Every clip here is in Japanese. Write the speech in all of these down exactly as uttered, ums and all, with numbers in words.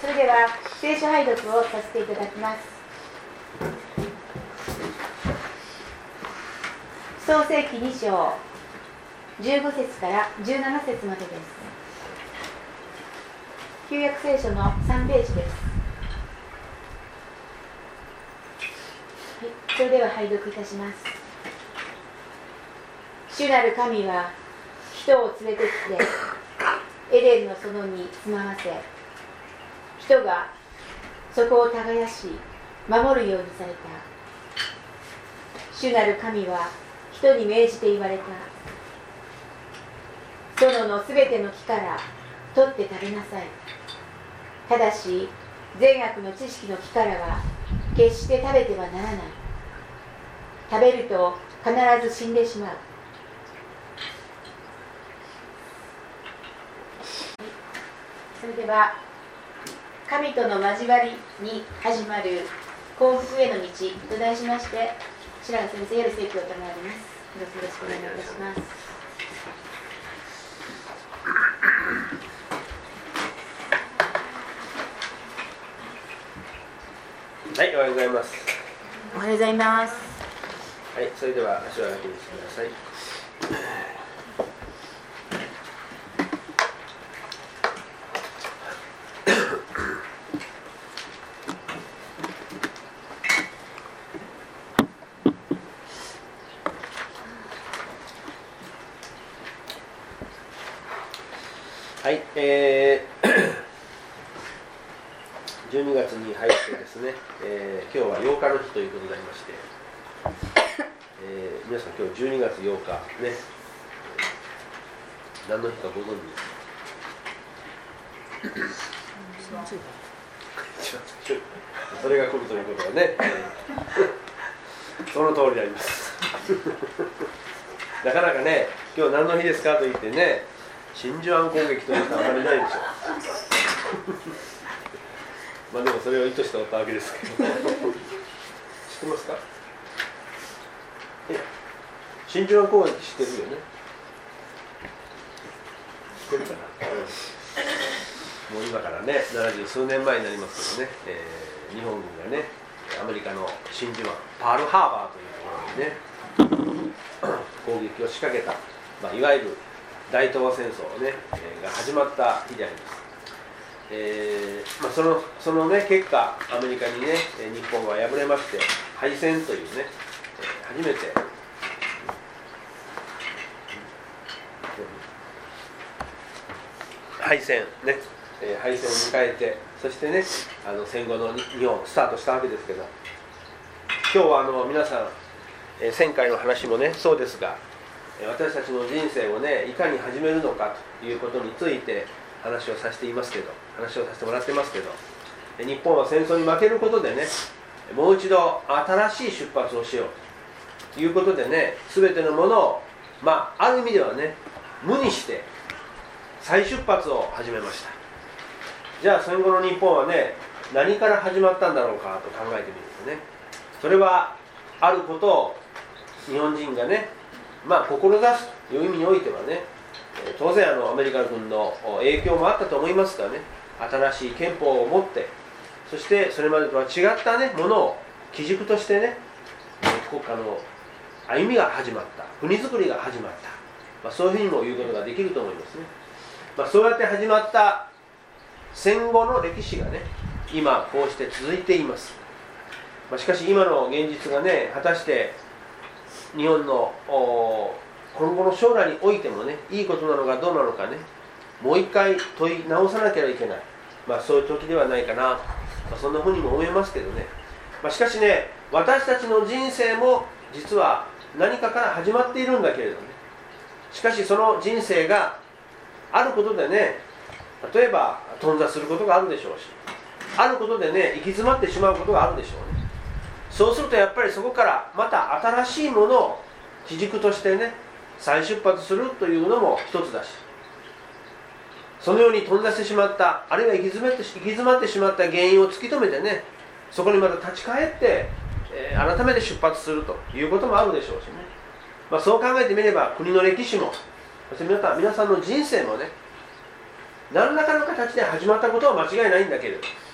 それでは聖書拝読をさせていただきます。創世記に章じゅうご節からじゅうなな節までです。旧約聖書のさんページです。はい、それでは拝読いたします。主なる神は人を連れてきてエデンの園に住まわせ、人がそこを耕し守るようにされた。主なる神は人に命じて言われた。園のすべての木から取って食べなさい。ただし善悪の知識の木からは決して食べてはならない。食べると必ず死んでしまう。それでは神との交わりに始まる幸福への道と題しまして、白川先生より説教を賜ります。どうぞよろしくお願いいたします。 はい、おはようございます。 おはようございます。 はい、それでは足を上げてみてください。はい、えー、じゅうにがつに入ってですね、えー、今日はようかの日ということになりまして、えー、皆さん今日じゅうにがつようかね、何の日かご存知それが来るということはね、その通りでありますなかなかね、今日何の日ですかと言ってね、真珠湾攻撃というのはあまりないでしょうまあでもそれを意図しておったわけですけど知ってますか？え、真珠湾攻撃知ってるよね？知ってるかな、うん、もう今からねななじゅう数年前になりますけどね、えー、日本軍がねアメリカの真珠湾パールハーバーというところにね攻撃を仕掛けた、まあ、いわゆる大東亜戦争、ね、が始まった日であります。えーまあ、その、そのね、結果、アメリカにね、日本は敗れまして、敗戦というね、初めて、敗戦、ね、敗戦を迎えて、そしてね、あの戦後の日本、スタートしたわけですけど、今日はあの皆さん、前回の話もね、そうですが、私たちの人生をね、いかに始めるのかということについて話をさせていますけど、話をさせてもらってますけど、日本は戦争に負けることでね、もう一度新しい出発をしようということでね、全てのものを、まあ、ある意味ではね、無にして再出発を始めました。じゃあ戦後の日本はね、何から始まったんだろうかと考えてみるとね、それはあることを日本人がね、まあ、志すという意味においてはね、当然あのアメリカ軍の影響もあったと思いますがね、新しい憲法を持って、そしてそれまでとは違った、ね、ものを基軸としてね、国家の歩みが始まった、国づくりが始まった、まあ、そういうふうにも言うことができると思いますね。まあ、そうやって始まった戦後の歴史がね、今こうして続いています。まあ、しかし今の現実がね、果たして日本の今後の将来においてもね、いいことなのかどうなのかね、もう一回問い直さなければいけない、まあ、そういう時ではないかな、まあ、そんなふうにも思いますけどね、まあ、しかしね、私たちの人生も実は何かから始まっているんだけれどね、しかしその人生があることでね、例えば頓挫することがあるでしょうし、あることでね、行き詰まってしまうことがあるでしょうね。そうするとやっぱりそこからまた新しいものを基軸としてね、再出発するというのも一つだし、そのように頓挫してしまった、あるいは行き詰めて、行き詰まってしまった原因を突き止めてね、そこにまた立ち返って、えー、改めて出発するということもあるでしょうしね、まあ、そう考えてみれば国の歴史も、そして皆さんの人生もね、何らかの形で始まったことは間違いないんだけれど、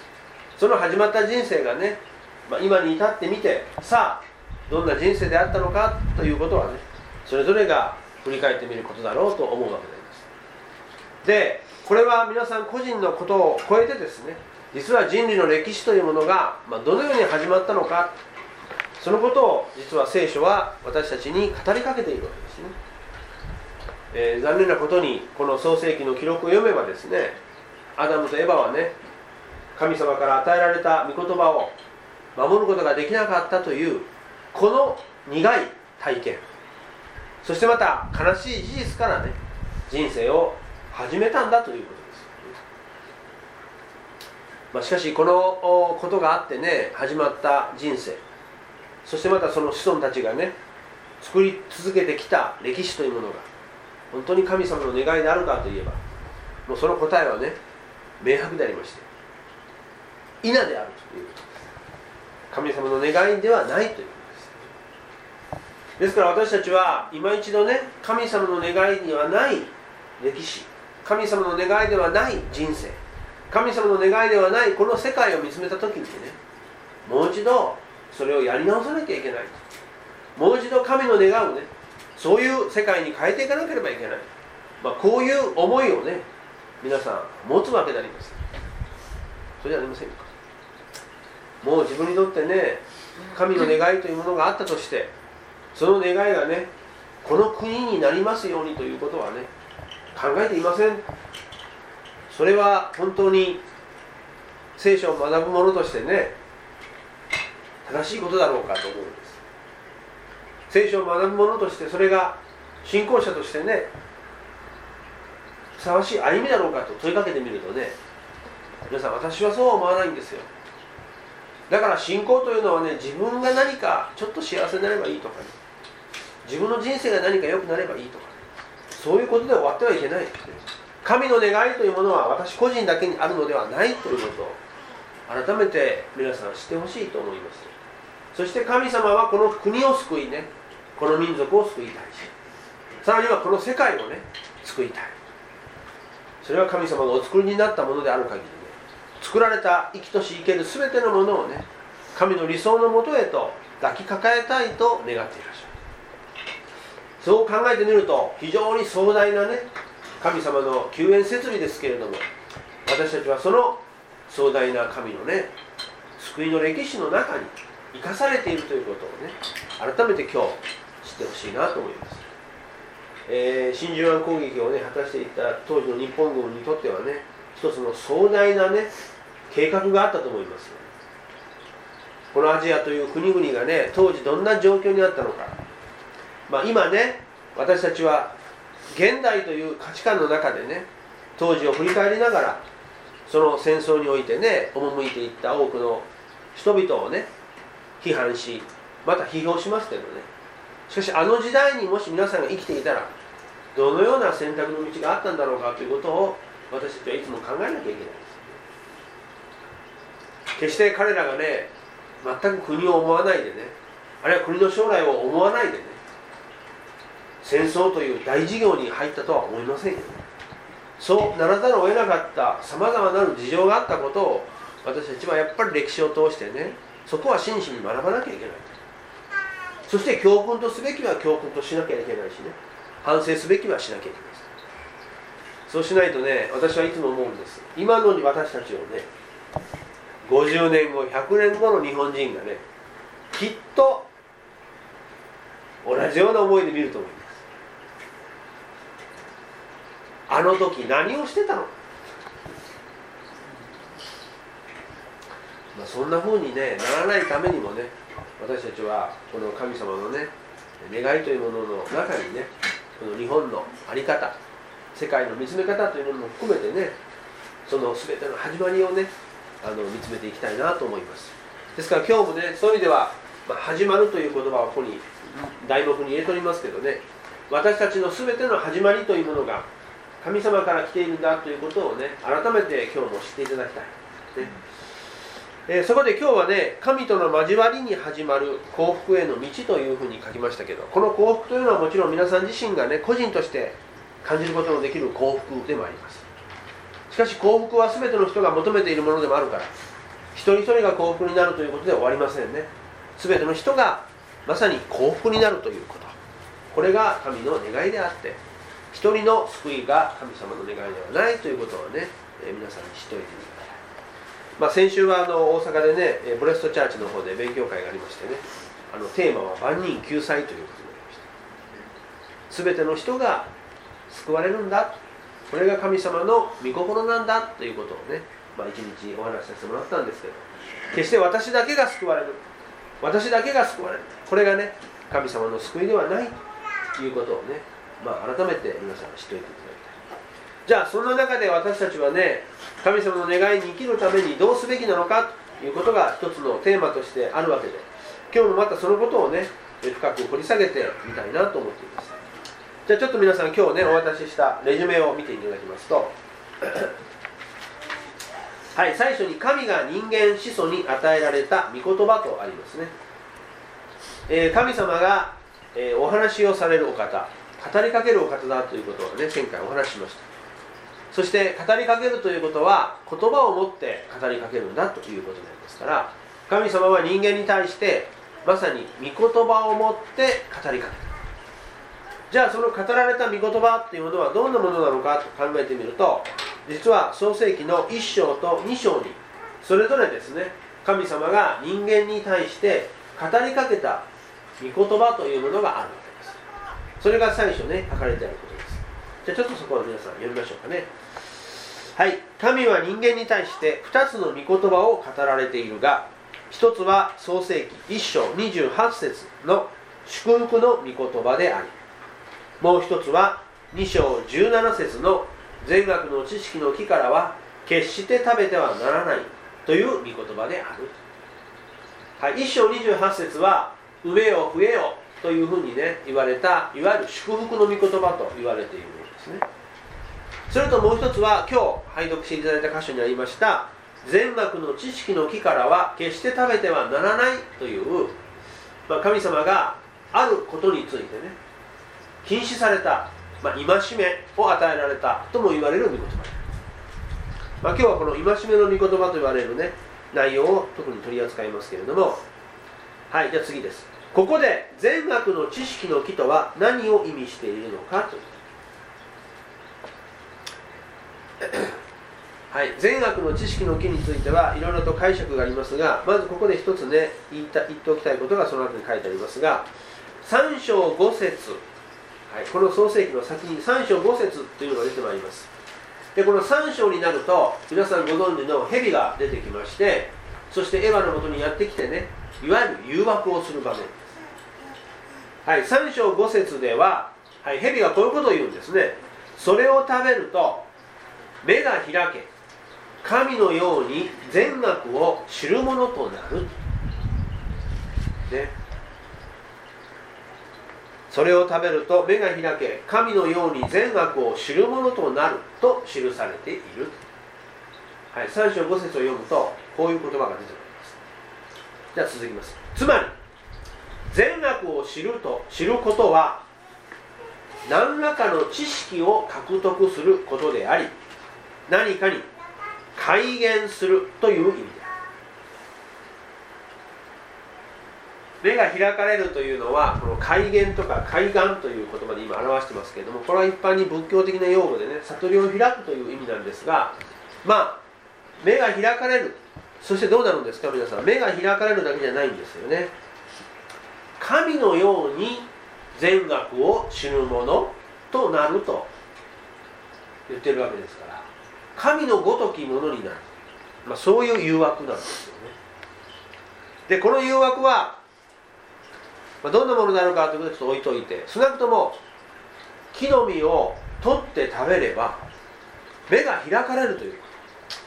その始まった人生がね、まあ、今に至ってみて、さあどんな人生であったのかということはね、それぞれが振り返ってみることだろうと思うわけであります。で、これは皆さん個人のことを超えてですね、実は人類の歴史というものが、まあ、どのように始まったのか、そのことを実は聖書は私たちに語りかけているわけですね。えー、残念なことにこの創世記の記録を読めばですね、アダムとエバはね、神様から与えられた御言葉を守ることができなかったというこの苦い体験、そしてまた悲しい事実からね、人生を始めたんだということです。まあ、しかしこのことがあってね、始まった人生、そしてまたその子孫たちがね、作り続けてきた歴史というものが本当に神様の願いであるかといえば、もうその答えはね、明白でありまして、否であるということです。神様の願いではないということです。ですから私たちは今一度ね、神様の願いにはない歴史、神様の願いではない人生、神様の願いではないこの世界を見つめた時にね、もう一度それをやり直さなきゃいけないと、もう一度神の願うね、そういう世界に変えていかなければいけない、まあ、こういう思いをね、皆さん持つわけであります。それじゃありませんか。もう自分にとってね、神の願いというものがあったとして、その願いがね、この国になりますようにということはね、考えていません。それは本当に聖書を学ぶ者としてね、正しいことだろうかと思うんです。聖書を学ぶ者として、それが信仰者としてね、ふさわしい歩みだろうかと問いかけてみるとね、皆さん、私はそうは思わないんですよ。だから信仰というのはね、自分が何かちょっと幸せになればいいとかね、自分の人生が何か良くなればいいとかね、そういうことで終わってはいけないですね。神の願いというものは私個人だけにあるのではないということを改めて皆さん知ってほしいと思います。そして神様はこの国を救いね、この民族を救いたいし、さらにはこの世界をね、救いたい。それは神様がお作りになったものである限りね、作られた生きとし生ける全てのものをね、神の理想のもとへと抱きかかえたいと願っていらっしゃる。そう考えてみると非常に壮大なね、神様の救援設備ですけれども、私たちはその壮大な神のね、救いの歴史の中に生かされているということをね、改めて今日知ってほしいなと思います。えー、真珠湾攻撃をね、果たしていた当時の日本軍にとってはね、一つの壮大なね、計画があったと思います。このアジアという国々がね、当時どんな状況にあったのか、まあ、今ね、私たちは現代という価値観の中でね、当時を振り返りながら、その戦争においてね、赴いていった多くの人々をね、批判し、また批評しますけどね、しかしあの時代にもし皆さんが生きていたら、どのような選択の道があったんだろうかということを私たちはいつも考えなきゃいけないです。決して彼らがね、全く国を思わないでね、あるいは国の将来を思わないでね、戦争という大事業に入ったとは思いませんよね。そうならざるを得なかったさまざまなる事情があったことを、私たちはやっぱり歴史を通してね、そこは真摯に学ばなきゃいけない。そして教訓とすべきは教訓としなきゃいけないしね、反省すべきはしなきゃいけない。そうしないとね、私はいつも思うんです。今の私たちをね、ごじゅうねんご、ひゃくねんごの日本人がね、きっと同じような思いで見ると思います。あの時何をしてたのか、まあ、そんな風に、ね、ならないためにもね、私たちはこの神様のね、願いというものの中にね、この日本の在り方、世界の見つめ方というものも含めてね、その全ての始まりをね、あの見つめていきたいなと思います。ですから今日もね、そういう意味では、まあ、始まるという言葉をここに題目に入れておりますけどね、私たちの全ての始まりというものが神様から来ているんだということをね、改めて今日も知っていただきたい、ね。えー、そこで今日はね、神との交わりに始まる幸福への道というふうに書きましたけど、この幸福というのはもちろん皆さん自身がね、個人として感じることのできる幸福でもあります。しかし幸福は全ての人が求めているものでもあるから、一人一人が幸福になるということで終わりませんね。全ての人がまさに幸福になるということ、これが神の願いであって、一人の救いが神様の願いではないということをね、えー、皆さんに知っておいてください。まあ、先週はあの大阪でね、ブレストチャーチの方で勉強会がありましてね、あのテーマは万人救済ということになりました。全ての人が救われるんだ、これが神様の御心なんだということをね、まあ、一日お話しさせてもらったんですけど、決して私だけが救われる、私だけが救われる、これがね神様の救いではないということをね、まあ、改めて皆さん知っておいていただきたい。じゃあそんな中で私たちはね、神様の願いに生きるためにどうすべきなのかということが一つのテーマとしてあるわけで、今日もまたそのことをね深く掘り下げてみたいなと思っています。じゃあちょっと皆さん今日ねお渡ししたレジュメを見ていただきますとはい、最初に神が人間始祖に与えられた御言葉とありますね。えー、神様が、えー、お話をされるお方、語りかけるお方だということをね前回お話ししました。そして語りかけるということは言葉を持って語りかけるんだということなんですから、神様は人間に対してまさに御言葉を持って語りかける。じゃあその語られた御言葉というものはどんなものなのかと考えてみると、実は創世記のいっ章とに章にそれぞれですね、神様が人間に対して語りかけた御言葉というものがあるわけです。それが最初ね書かれてあることです。じゃあちょっとそこを皆さん読みましょうかね。はい、神は人間に対してふたつの御言葉を語られているが、ひとつは創世記いっ章にじゅうはち節の祝福の御言葉であり、もう一つはに章じゅうなな節の善悪の知識の木からは決して食べてはならないという御言葉である。はい、いっ章にじゅうはち節は産めよ増えよというふうにね言われた、いわゆる祝福の御言葉と言われているものですね。それともう一つは今日拝読していただいた箇所にありました善悪の知識の木からは決して食べてはならないという、まあ、神様があることについてね禁止された、まあ、戒めを与えられたとも言われる御言葉、まあ、今日はこの戒めの御言葉と言われるね内容を特に取り扱いますけれども、はい、じゃあ次です。ここで善悪の知識の木とは何を意味しているのかというはい、善悪の知識の木についてはいろいろと解釈がありますが、まずここで一つね 言, いた言っておきたいことがその後に書いてありますが、さん章ご節、はい、この創世記の先にさん章ご節というのが出てまいります。でこのさん章になると皆さんご存知の蛇が出てきまして、そしてエヴァのもとにやってきてね、いわゆる誘惑をする場面です。はい、さん章ご節では、はい、蛇がこういうことを言うんですね。それを食べると目が開け、神のように善悪を知るものとなる、ね、それを食べると目が開け、神のように善悪を知るものとなると記されている。はい、さん章ご節を読むとこういう言葉が出てくるんです。じゃあ続きます。つまり善悪を知ると知ることは何らかの知識を獲得することであり、何かに開眼するという意味である。目が開かれるというのはこの開眼とか開眼という言葉で今表してますけれども、これは一般に仏教的な用語でね悟りを開くという意味なんですが、まあ目が開かれる、そしてどうなるんですか皆さん、目が開かれるだけじゃないんですよね。神のように善悪を知るものとなると言ってるわけですから、神のごときものになる、まあ、そういう誘惑なんですよね。でこの誘惑は、まあ、どんなものであるかということでちょっと置いといて、少なくとも木の実を取って食べれば目が開かれるということ。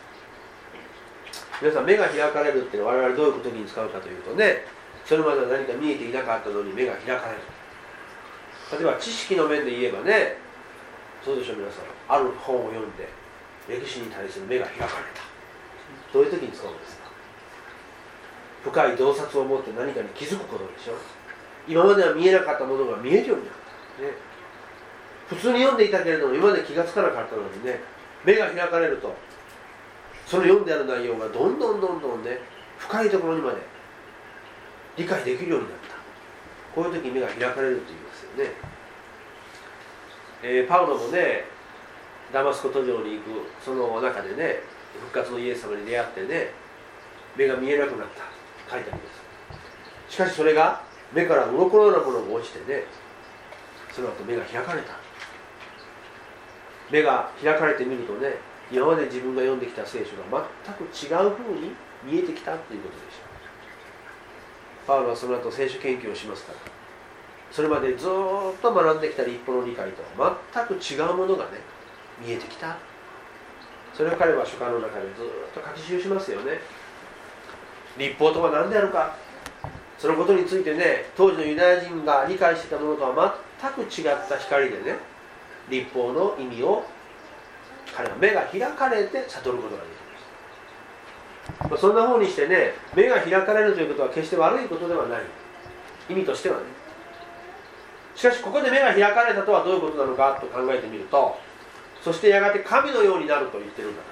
皆さん、目が開かれるっていうのは我々どういう時に使うかというとね、それまでは何か見えていなかったのに目が開かれる。例えば知識の面で言えばね、そうでしょう皆さん、ある本を読んで歴史に対する目が開かれた、どういう時に使うんですか。深い洞察を持って何かに気づくことでしょ。今までは見えなかったものが見えるようになった、ね、普通に読んでいたけれども今まで気がつかなかったのにね、目が開かれるとその読んである内容がどんどんどんどんね、深いところにまで理解できるようになった。こういう時に目が開かれると言いますよね。えー、パウロもね、ダマスコ途上に行くその中でね、復活のイエス様に出会ってね、目が見えなくなった書いてあります。しかしそれが目から鱗のようなものが落ちてね、その後目が開かれた。目が開かれてみるとね、今まで自分が読んできた聖書が全く違う風に見えてきたということでしょう。パウロはその後聖書研究をしますから、それまでずっと学んできた立法の理解とは全く違うものがね、見えてきた。それを彼は書簡の中でずっと書き記しますよね。立法とは何であるか、そのことについてね、当時のユダヤ人が理解していたものとは全く違った光でね、立法の意味を彼は目が開かれて悟ることができます。そんな風にしてね、目が開かれるということは決して悪いことではない、意味としてはね。しかしここで目が開かれたとはどういうことなのかと考えてみると、そしてやがて神のようになると言ってるんだから、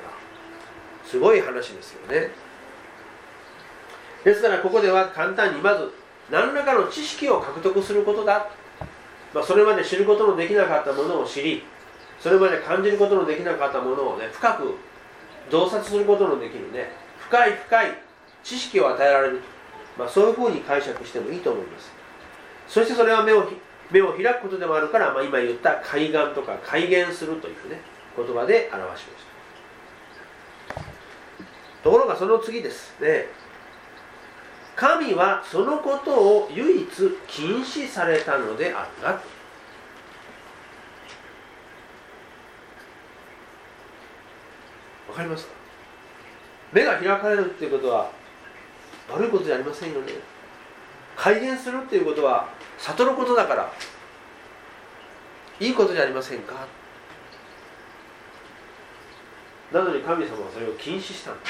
すごい話ですよね。ですからここでは簡単にまず何らかの知識を獲得することだ、まあ、それまで知ることのできなかったものを知り、それまで感じることのできなかったものをね、深く洞察することのできるね、深い深い知識を与えられる、まあ、そういうふうに解釈してもいいと思います。そしてそれは目を目を開くことでもあるから、まあ、今言った開眼とか開眼するというね言葉で表しました。ところがその次ですね、神はそのことを唯一禁止されたのであるが、わかりますか？目が開かれるっていうことは悪いことじゃありませんよね。開眼するっていうことは悟ることだからいいことじゃありませんか。なのに神様はそれを禁止したんです。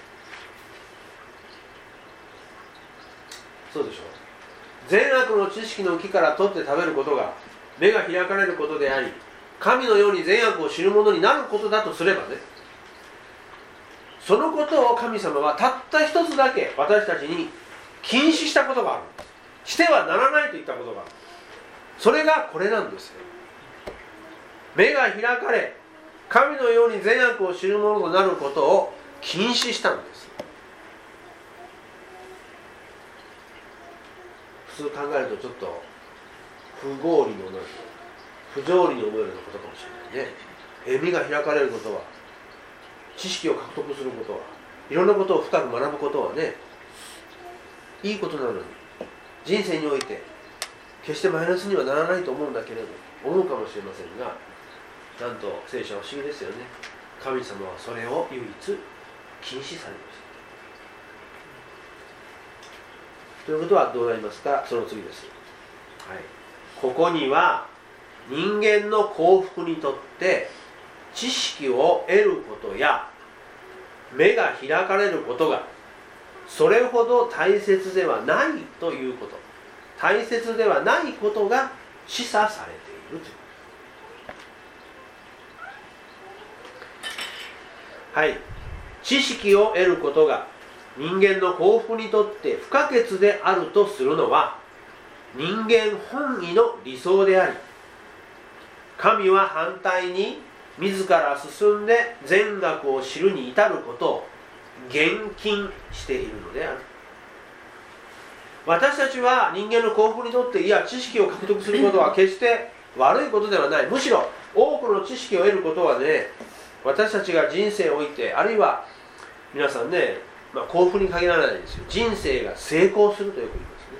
そうでしょう。善悪の知識の木から取って食べることが目が開かれることであり、神のように善悪を知るものになることだとすればね、そのことを神様はたった一つだけ私たちに禁止したことがある。してはならないといったことがある。それがこれなんですよ。目が開かれ、神のように善悪を知るものとなることを禁止したんです。普通考えるとちょっと不合理のな不条理に思えるようなことかもしれないね。え目が開かれることは、知識を獲得することは、いろんなことを深く学ぶことはね、いいことなのに、人生において決してマイナスにはならないと思うんだけれど思うかもしれませんが、なんと聖書は不思議ですよね。神様はそれを唯一禁止されました。ということはどうなりますか。その次です、はい、ここには人間の幸福にとって知識を得ることや目が開かれることがそれほど大切ではないということ、大切ではないことが示唆されているという。はい、知識を得ることが人間の幸福にとって不可欠であるとするのは人間本位の理想であり、神は反対に自ら進んで善悪を知るに至ることを厳禁しているのである。私たちは人間の幸福にとっていや知識を獲得することは決して悪いことではない。むしろ多くの知識を得ることはね、私たちが人生をおいて、あるいは皆さんね、まあ、幸福に限らないですよ、人生が成功するとよく言いますね。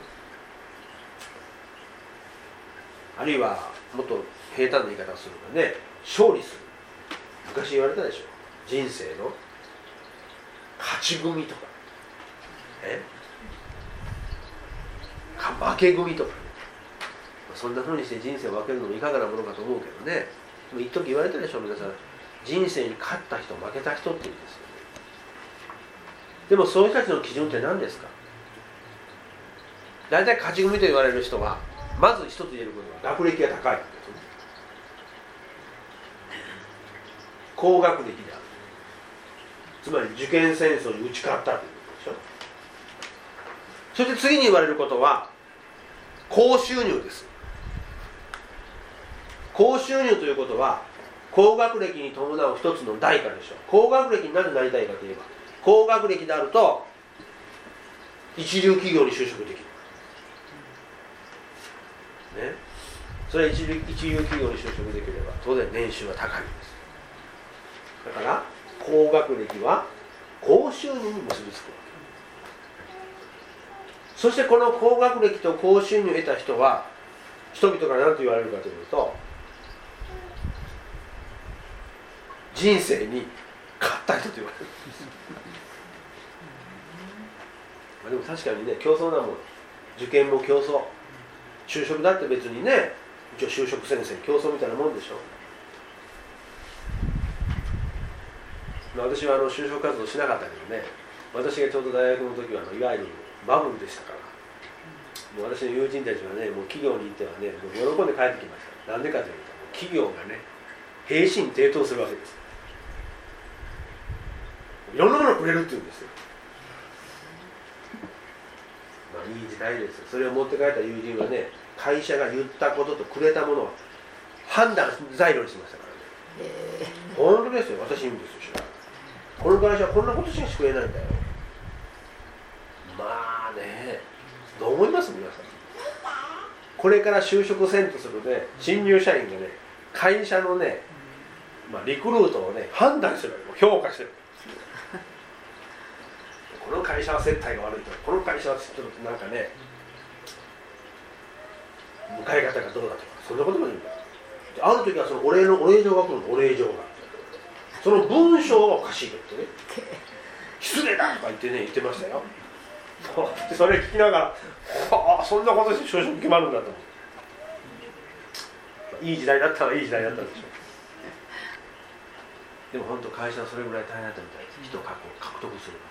あるいはもっと平坦な言い方をするとね、勝利する。昔言われたでしょ、人生の勝ち組とかえ負け組とか、ね、そんな風にして人生を分けるのもいかがなものかと思うけどね。でも一時言われたでしょ、皆さん、人生に勝った人負けた人って言うんですよね。でもそういう人たちの基準って何ですか。大体勝ち組と言われる人はまず一つ言えることは学歴が高いですね。高学歴である。 つまり受験戦争に打ち勝ったということでしょ。そして次に言われることは高収入です。高収入ということは高学歴に伴う一つの代価でしょう。高学歴になぜなりたいかといえば、高学歴であると一流企業に就職できる、ね、それは一流、一流企業に就職できれば当然年収は高いんです。だから高学歴は高収入に結びつくわけ。そしてこの高学歴と高収入を得た人は人々から何と言われるかというと、人生に勝った人と言われるまあでも確かにね、競争なもん、受験も競争、就職だって別にね、一応就職戦線競争みたいなもんでしょ。まあ、私はあの就職活動しなかったけどね、私がちょうど大学の時はあのいわゆるバブルでしたから、もう私の友人たちはね、もう企業に行ってはね、もう喜んで帰ってきました。なんでかというと、企業がね、兵士に抵当するわけです。いろんなものをくれるっていうんですよ。まあいい時代ですよ。それを持って帰った友人はね、会社が言ったこととくれたものを判断材料にしましたからね。えー、本当ですよ。私いいんですよ。この会社はこんなことしかしてくれないんだよ。まあね、どう思います皆さん。これから就職せんとするね、新入社員がね、会社のね、まあ、リクルートをね、判断してるわけ、評価してる。この会社は接待が悪いとか、この会社はちょっとなんかね、迎え方がどうだとか、そんなことも言うんだよ。ある時はそのお礼のお礼状が来るの、お礼状が。その文章がおかしいと言ってね、失礼だとか言ってね、言ってましたよ。でそれ聞きながら、ああ、そんなことして就職決まるんだと思う。いい時代だったらいい時代だったんでしょう。でも本当会社はそれぐらい大変だったみたいです。人を獲得する。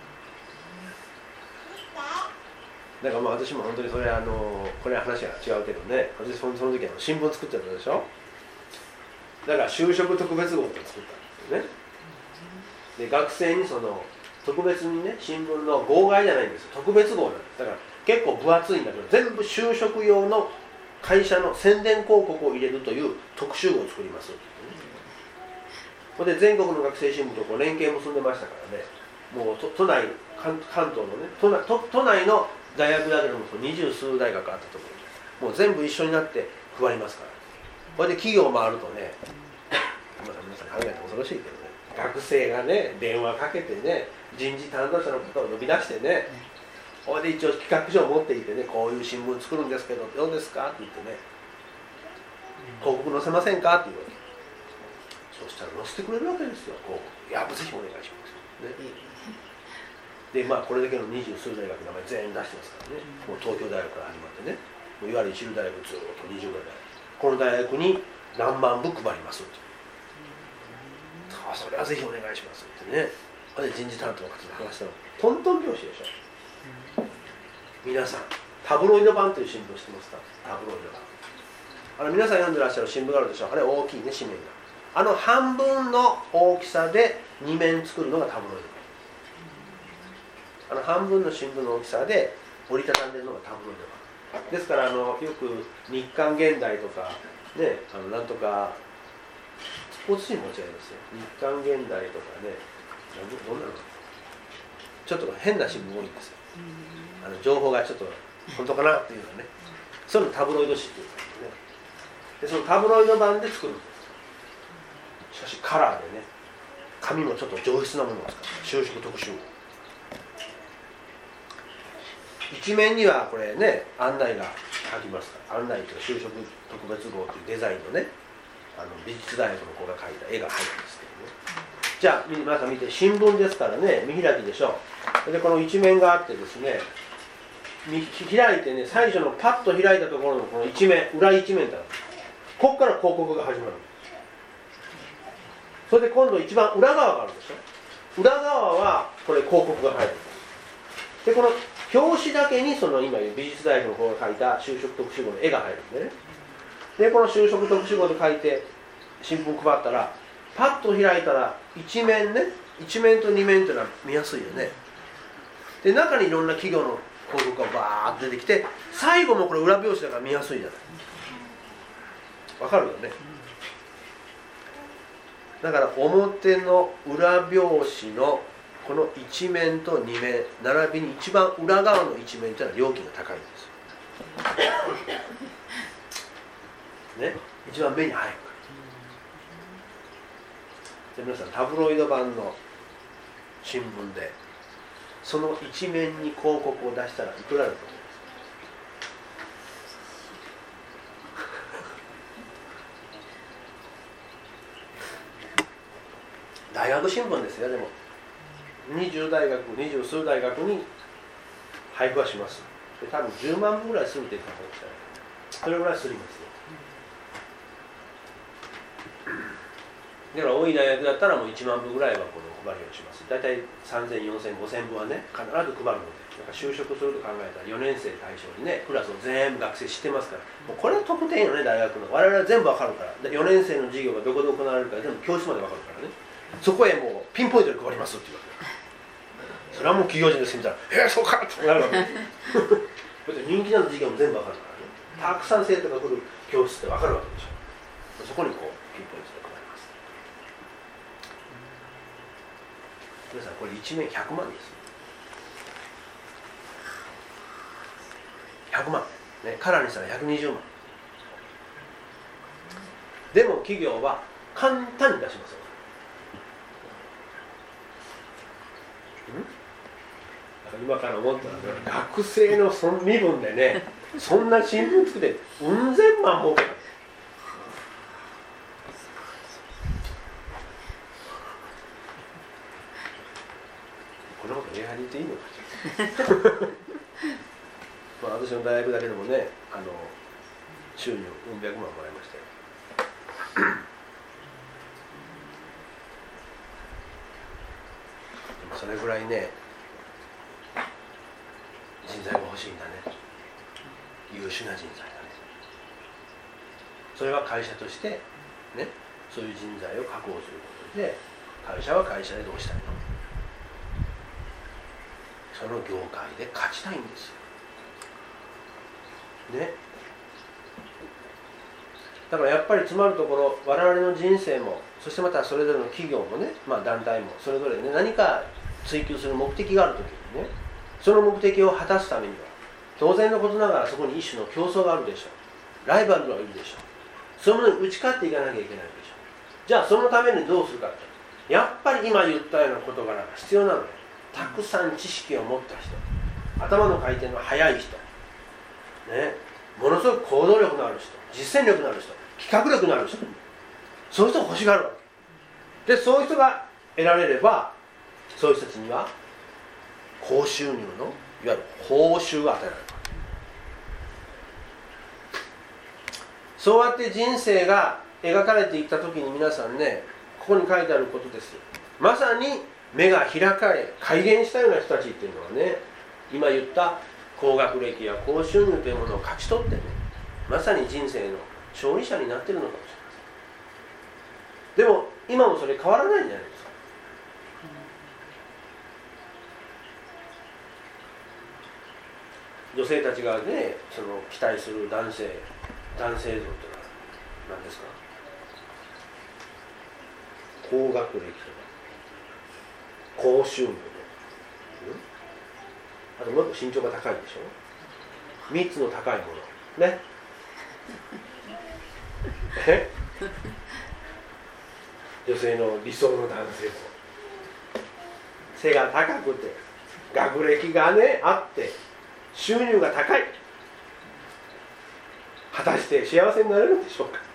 だからまあ私も本当にそれあのこれは話が違うけどね、私そのその時は新聞作ってたでしょ。だから就職特別号って作ったんですよね。で学生にその特別にね、新聞の号外じゃないんですよ、特別号なんです。だから結構分厚いんだけど、全部就職用の会社の宣伝広告を入れるという特集号を作ります。これで全国の学生新聞とこう連携結んでましたからね、もう都都内関、関東のね、都内、都、都内の大学だけでも二十数大学あったところ、もう全部一緒になって配りますから。これで企業回るとね、まあ皆さん考えて恐ろしいけどね、学生がね電話かけてね、人事担当者の方を呼び出してね、これで一応企画書を持っていてね、こういう新聞作るんですけどどうですかって言ってね、広告載せませんかって言うわけ。そしたら載せてくれるわけですよ。こういやぜひお願いします、ね、でまあこれだけの二十数大学の名前全員出してますからね、もう東京大学から始まってね、もういわゆる一流大学ずっとにじゅうだい大学、この大学に何万部配りますって、あそれはぜひお願いしますってね。で人事担当の方と話したのトントン拍子でしょ。皆さんタブロイド版という新聞知ってますか？タブロイド版、あの皆さん読んでらっしゃる新聞があるでしょ。あれ大きいね、紙面があの半分の大きさでに面作るのがタブロイド版。あの半分の新聞の大きさで折りたたんでるのがタブロイド版ですから、あのよく日刊現代とかね、あのなんとかスポーツ新聞も違いますよ。日刊現代とかね、どんなのちょっと変な新聞多いんですよ。あの情報がちょっと本当かなっていうのはね、そういうのタブロイド紙っていう感じでね。でそのタブロイド版で作るんです。しかしカラーでね、紙もちょっと上質なものを使う就職特集号。一面にはこれね、案内が書きますから、案内というか就職特別号というデザインのね、あの美術大学の子が描いた絵が入るんですけどね。じゃあ皆さん見て、新聞ですからね、見開きでしょう。でこの一面があってですね、開いてね、最初のパッと開いたところのこの一面、裏一面ってあるんです。ここから広告が始まるんです。それで今度一番裏側があるでしょ。裏側はこれ広告が入るんです。でこの表紙だけにその今美術大学の子が描いた就職特集号の絵が入るんでね。でこの就職特集号で書いて新聞配ったら、 パッと開いたら一面ね、一面と二面というのは見やすいよね。で中にいろんな企業の広告がバーッと出てきて、最後もこれ裏表紙だから見やすいじゃない。わかるよね。だから表の裏表紙のこの一面と二面並びに一番裏側の一面というのは料金が高いんですよ、ね、一番目に入るから。で皆さんタブロイド版の新聞でその一面に広告を出したらいくらだと思います？大学新聞ですよ。でもにじゅう大学、にじゅう数大学に配布はします。で多分じゅうまんぶぐらいするって言った方がいいですから、それぐらいすりますよ。だから多い大学だったらもういちまんぶぐらいはこの配りをします。だいたいさんぜん、よんせん、ごせんぶはね必ず配るので、なんか就職すると考えたらよねん生対象にねクラスを全部学生知ってますから、もうこれは特典よね。大学の我々は全部わかるから。でよねん生の授業がどこで行われるか全部教室までわかるからね。そこへもうピンポイントで配りますっていうわけ。それはもう企業人です見たら「えー、そうか!」ってなるわけです人気なの授業も全部わかるからね。たくさん生徒が来る教室ってわかるわけでしょ。そこにこうピンポイントで配ります。皆さんこれいち面ひゃくまんです。ひゃくまん、ね、カラーにしたらひゃくにじゅうまん。でも企業は簡単に出しますよ。今から思ったら、ね、学生の身分でねそんな新聞作ってうん千万儲けた。こんなこと映画に言っていいのかまあ私の大学だけでもねあの収入うん百万もらいましたよでもそれぐらいね人材が欲しいんだね。優秀な人材だね。それは会社としてねそういう人材を確保することで、会社は会社でどうしたいの、その業界で勝ちたいんですよね。だからやっぱり詰まるところ、我々の人生もそしてまたそれぞれの企業もね、まあ、団体もそれぞれね何か追求する目的があるときにね、その目的を果たすためには当然のことながらそこに一種の競争があるでしょう。ライバルがいるでしょう。そういうものに打ち勝っていかなきゃいけないでしょう。じゃあそのためにどうするかって、やっぱり今言ったような事柄が必要なので、たくさん知識を持った人、頭の回転の速い人、ね、ものすごく行動力のある人、実践力のある人、企画力のある人、そういう人が欲しがるわけで、そういう人が得られればそういう人たちには高収入のいわゆる報酬が与えられる。そうやって人生が描かれていった時に皆さんね、ここに書いてあることです。まさに目が開かれ改元したような人たちっていうのはね、今言った高学歴や高収入というものを勝ち取ってね、まさに人生の勝利者になっているのかもしれません。でも今もそれ変わらないんじゃないですか。女性たちがね、その期待する男性男性像というのは何ですか。高学歴とか高収入で、うん、あともっと身長が高いでしょ。みっつの高いものねえ女性の理想の男性像、背が高くて学歴がねあって収入が高い、果たして幸せになれるんでしょうか。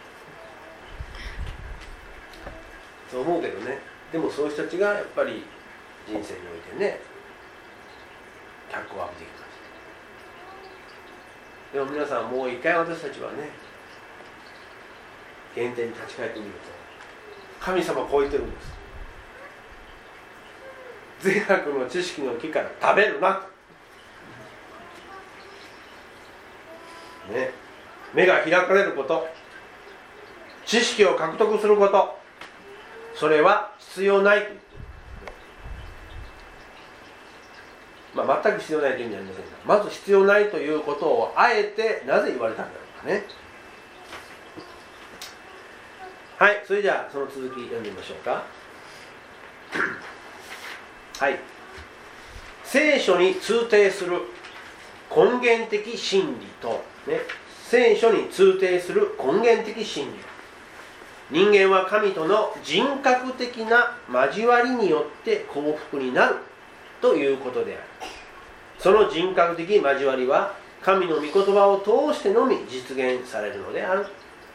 そう思うけどね。でもそういう人たちがやっぱり人生においてね脚光を浴びてきます。でも皆さん、もう一回私たちはね原点に立ち返ってみると、神様はこう言ってるんです。善悪の知識の木から食べるなと、ね、目が開かれること、知識を獲得すること、 それは必要ないと言っている。まあ、全く必要ないという意味はありませんが、まず必要ないということをあえてなぜ言われたんだろうかね。はい、それじゃあその続き読んでみましょうか。はい、聖書に通底する根源的真理と、ね、聖書に通底する根源的真理。人間は神との人格的な交わりによって幸福になるということである。その人格的交わりは神の御言葉を通してのみ実現されるのである。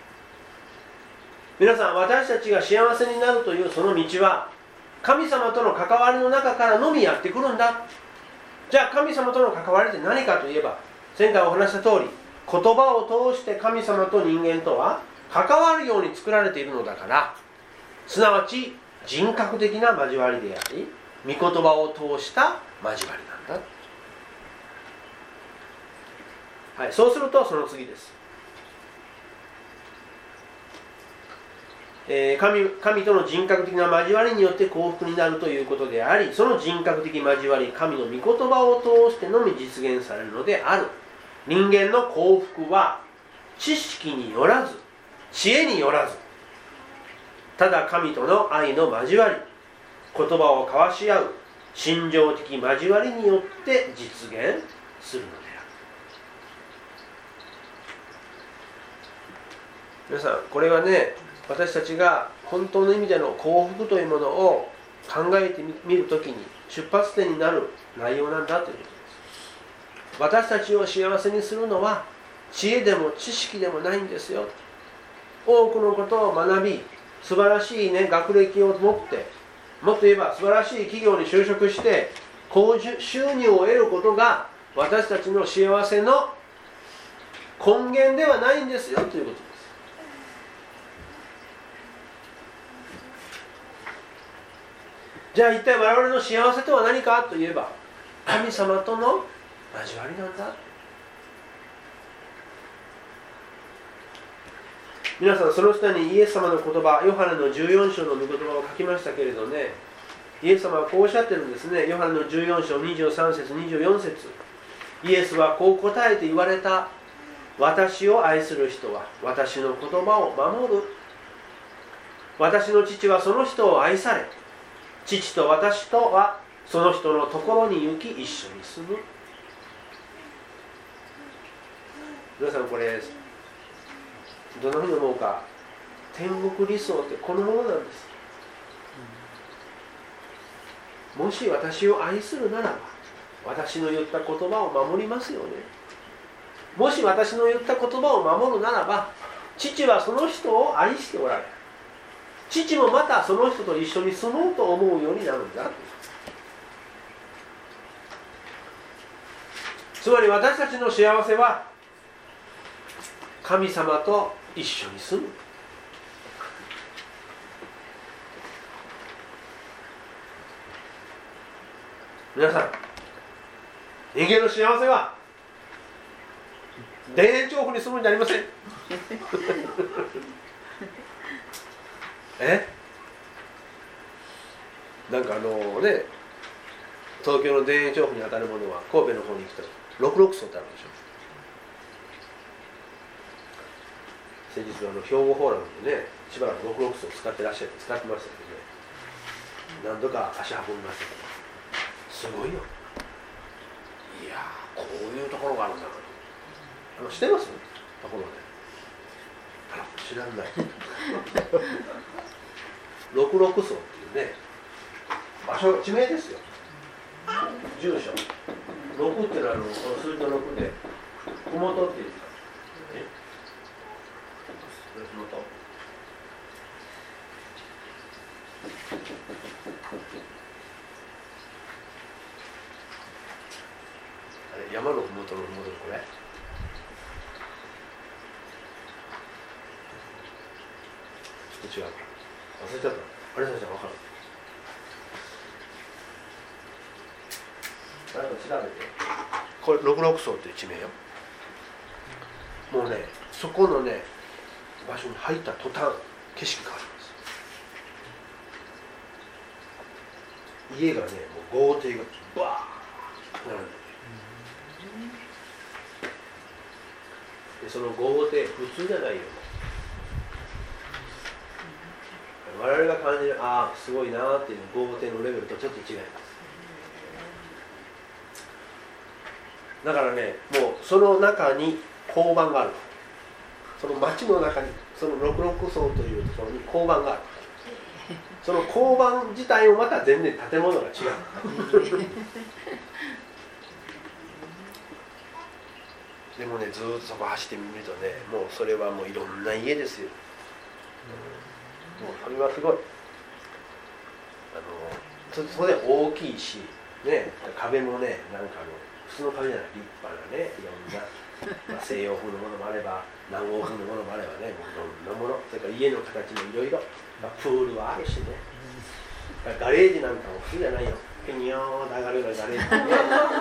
皆さん、私たちが幸せになるというその道は神様との関わりの中からのみやってくるんだ。じゃあ神様との関わりって何かといえば、前回お話した通り、言葉を通して神様と人間とは関わるように作られているのだから、すなわち人格的な交わりであり、御言葉を通した交わりなんだ。はい、そうするとその次です。えー、神, 神との人格的な交わりによって幸福になるということであり、その人格的交わり、神の御言葉を通してのみ実現されるのである。人間の幸福は知識によらず、知恵によらず、ただ神との愛の交わり、言葉を交わし合う心情的交わりによって実現するのである。皆さん、これはね、私たちが本当の意味での幸福というものを考えてみるときに出発点になる内容なんだということです。私たちを幸せにするのは知恵でも知識でもないんですよ。多くのことを学び、素晴らしい、ね、学歴を持って、もっと言えば素晴らしい企業に就職して高収入を得ることが私たちの幸せの根源ではないんですよということです。じゃあ一体我々の幸せとは何かといえば、神様との交わりなんだ。皆さん、その下にイエス様の言葉、ヨハネのじゅうよん章の御言葉を書きましたけれどね、イエス様はこうおっしゃってるんですね。ヨハネのじゅうよん章にじゅうさん節にじゅうよん節、イエスはこう答えて言われた。私を愛する人は私の言葉を守る。私の父はその人を愛され、父と私とはその人のところに行き一緒に住む。皆さん、これどんなふうに思うか。天国理想ってこのものなんです。もし私を愛するならば、私の言った言葉を守りますよね。もし私の言った言葉を守るならば、父はその人を愛しておられる。父もまたその人と一緒に住もうと思うようになるんだ。つまり私たちの幸せは神様と一緒に住む。皆さん、人間の幸せは田園調布に住むんじゃありません。えなんかあのね、東京の田園調布に当たるものは神戸の方に行くとろくろく層ってあるでしょ。先日あの兵庫フォーラムでね、しばらくろくろく層使ってらっしゃる使ってましたけどね、何度か足運びましたけど、すごいよ。いやー、こういうところがあるんだな。あの知ってます？ところで。あら、知らない。ろくろく層っていうね、場所、地名ですよ。住所。ろくっていうのはあのこの数字のろくで、ふもとっていうか。え？ふもと。あれ、山のふもとのふもとのこれ。違うか忘れちゃった。あれさんじゃ分かる。誰か調べて。これろくろく層っていう地名よ。もうね、そこのね場所に入った途端景色変わります。 家がねもう豪邸がバーッ並んででその豪邸普通じゃないよ。我々が感じるああすごいなーっていう豪邸のレベルとちょっと違います。だからねもうその中に交番がある。その町の中にその六麓荘というところに交番がある。その交番自体もまた全然建物が違うでもねずーっとそこ走ってみるとねもうそれはもういろんな家ですよ。もうそれはすごいあの そ, それ大きいし、ね、壁もねなんかあの普通の壁じゃない立派なねいろんな、まあ、西洋風のものもあれば南欧風のものもあればねもういろんなものそれから家の形もいろいろプールはあるしねガレージなんかも普通じゃないよピニョーン上がるようなガレージね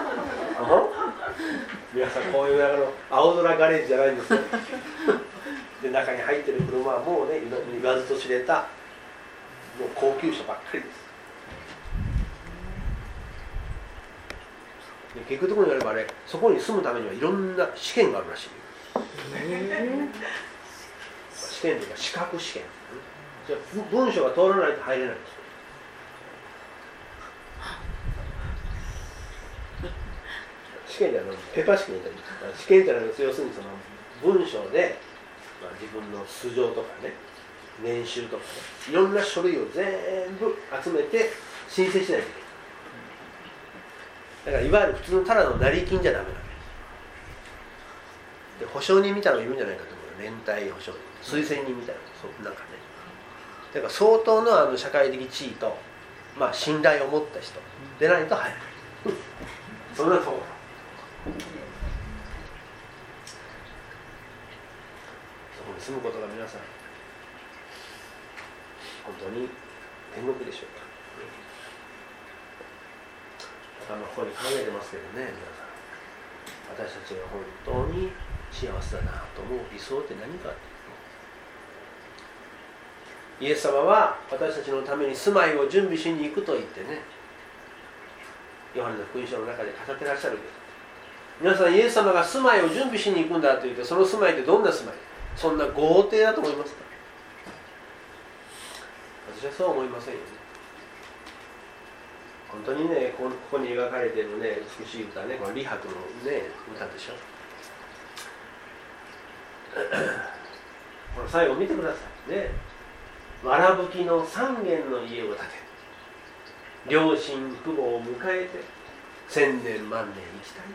皆さんこういうあの青空ガレージじゃないんですよで中に入ってる車はもうね言わずと知れたもう高級車ばっかりです。で結局のところによればねそこに住むためにはいろんな試験があるらしい。試験というか資格試験。じゃあ文章が通らないと入れないんですよ。試験じゃないペーパー試験みたいな試験じゃないです。要するにその文章で、まあ、自分の素性とかね年収とかねいろんな書類を全部集めて申請しないといけない。だからいわゆる普通のただの成金じゃダメなんです。で保証人みたいなのいるんじゃないかと思う。連帯保証人推薦人みたいなそうなんかねだから相当のあの社会的地位と、まあ、信頼を持った人でないと入らないそんなところそこに住むことが皆さん本当に天国でしょうか。あのここに考えてますけどね皆さん私たちが本当に幸せだなと思う理想って何か。イエス様は私たちのために住まいを準備しに行くと言ってねヨハネの福音書の中で語ってらっしゃるけど皆さんイエス様が住まいを準備しに行くんだと言ってその住まいってどんな住まいそんな豪邸だと思いますか。私はそう思いませんよね。本当にねここに描かれているね美しい歌ねこの李白のね歌でしょこの最後見てくださいね。わらぶきの三軒の家を建て両親父母を迎えて千年万年生きたい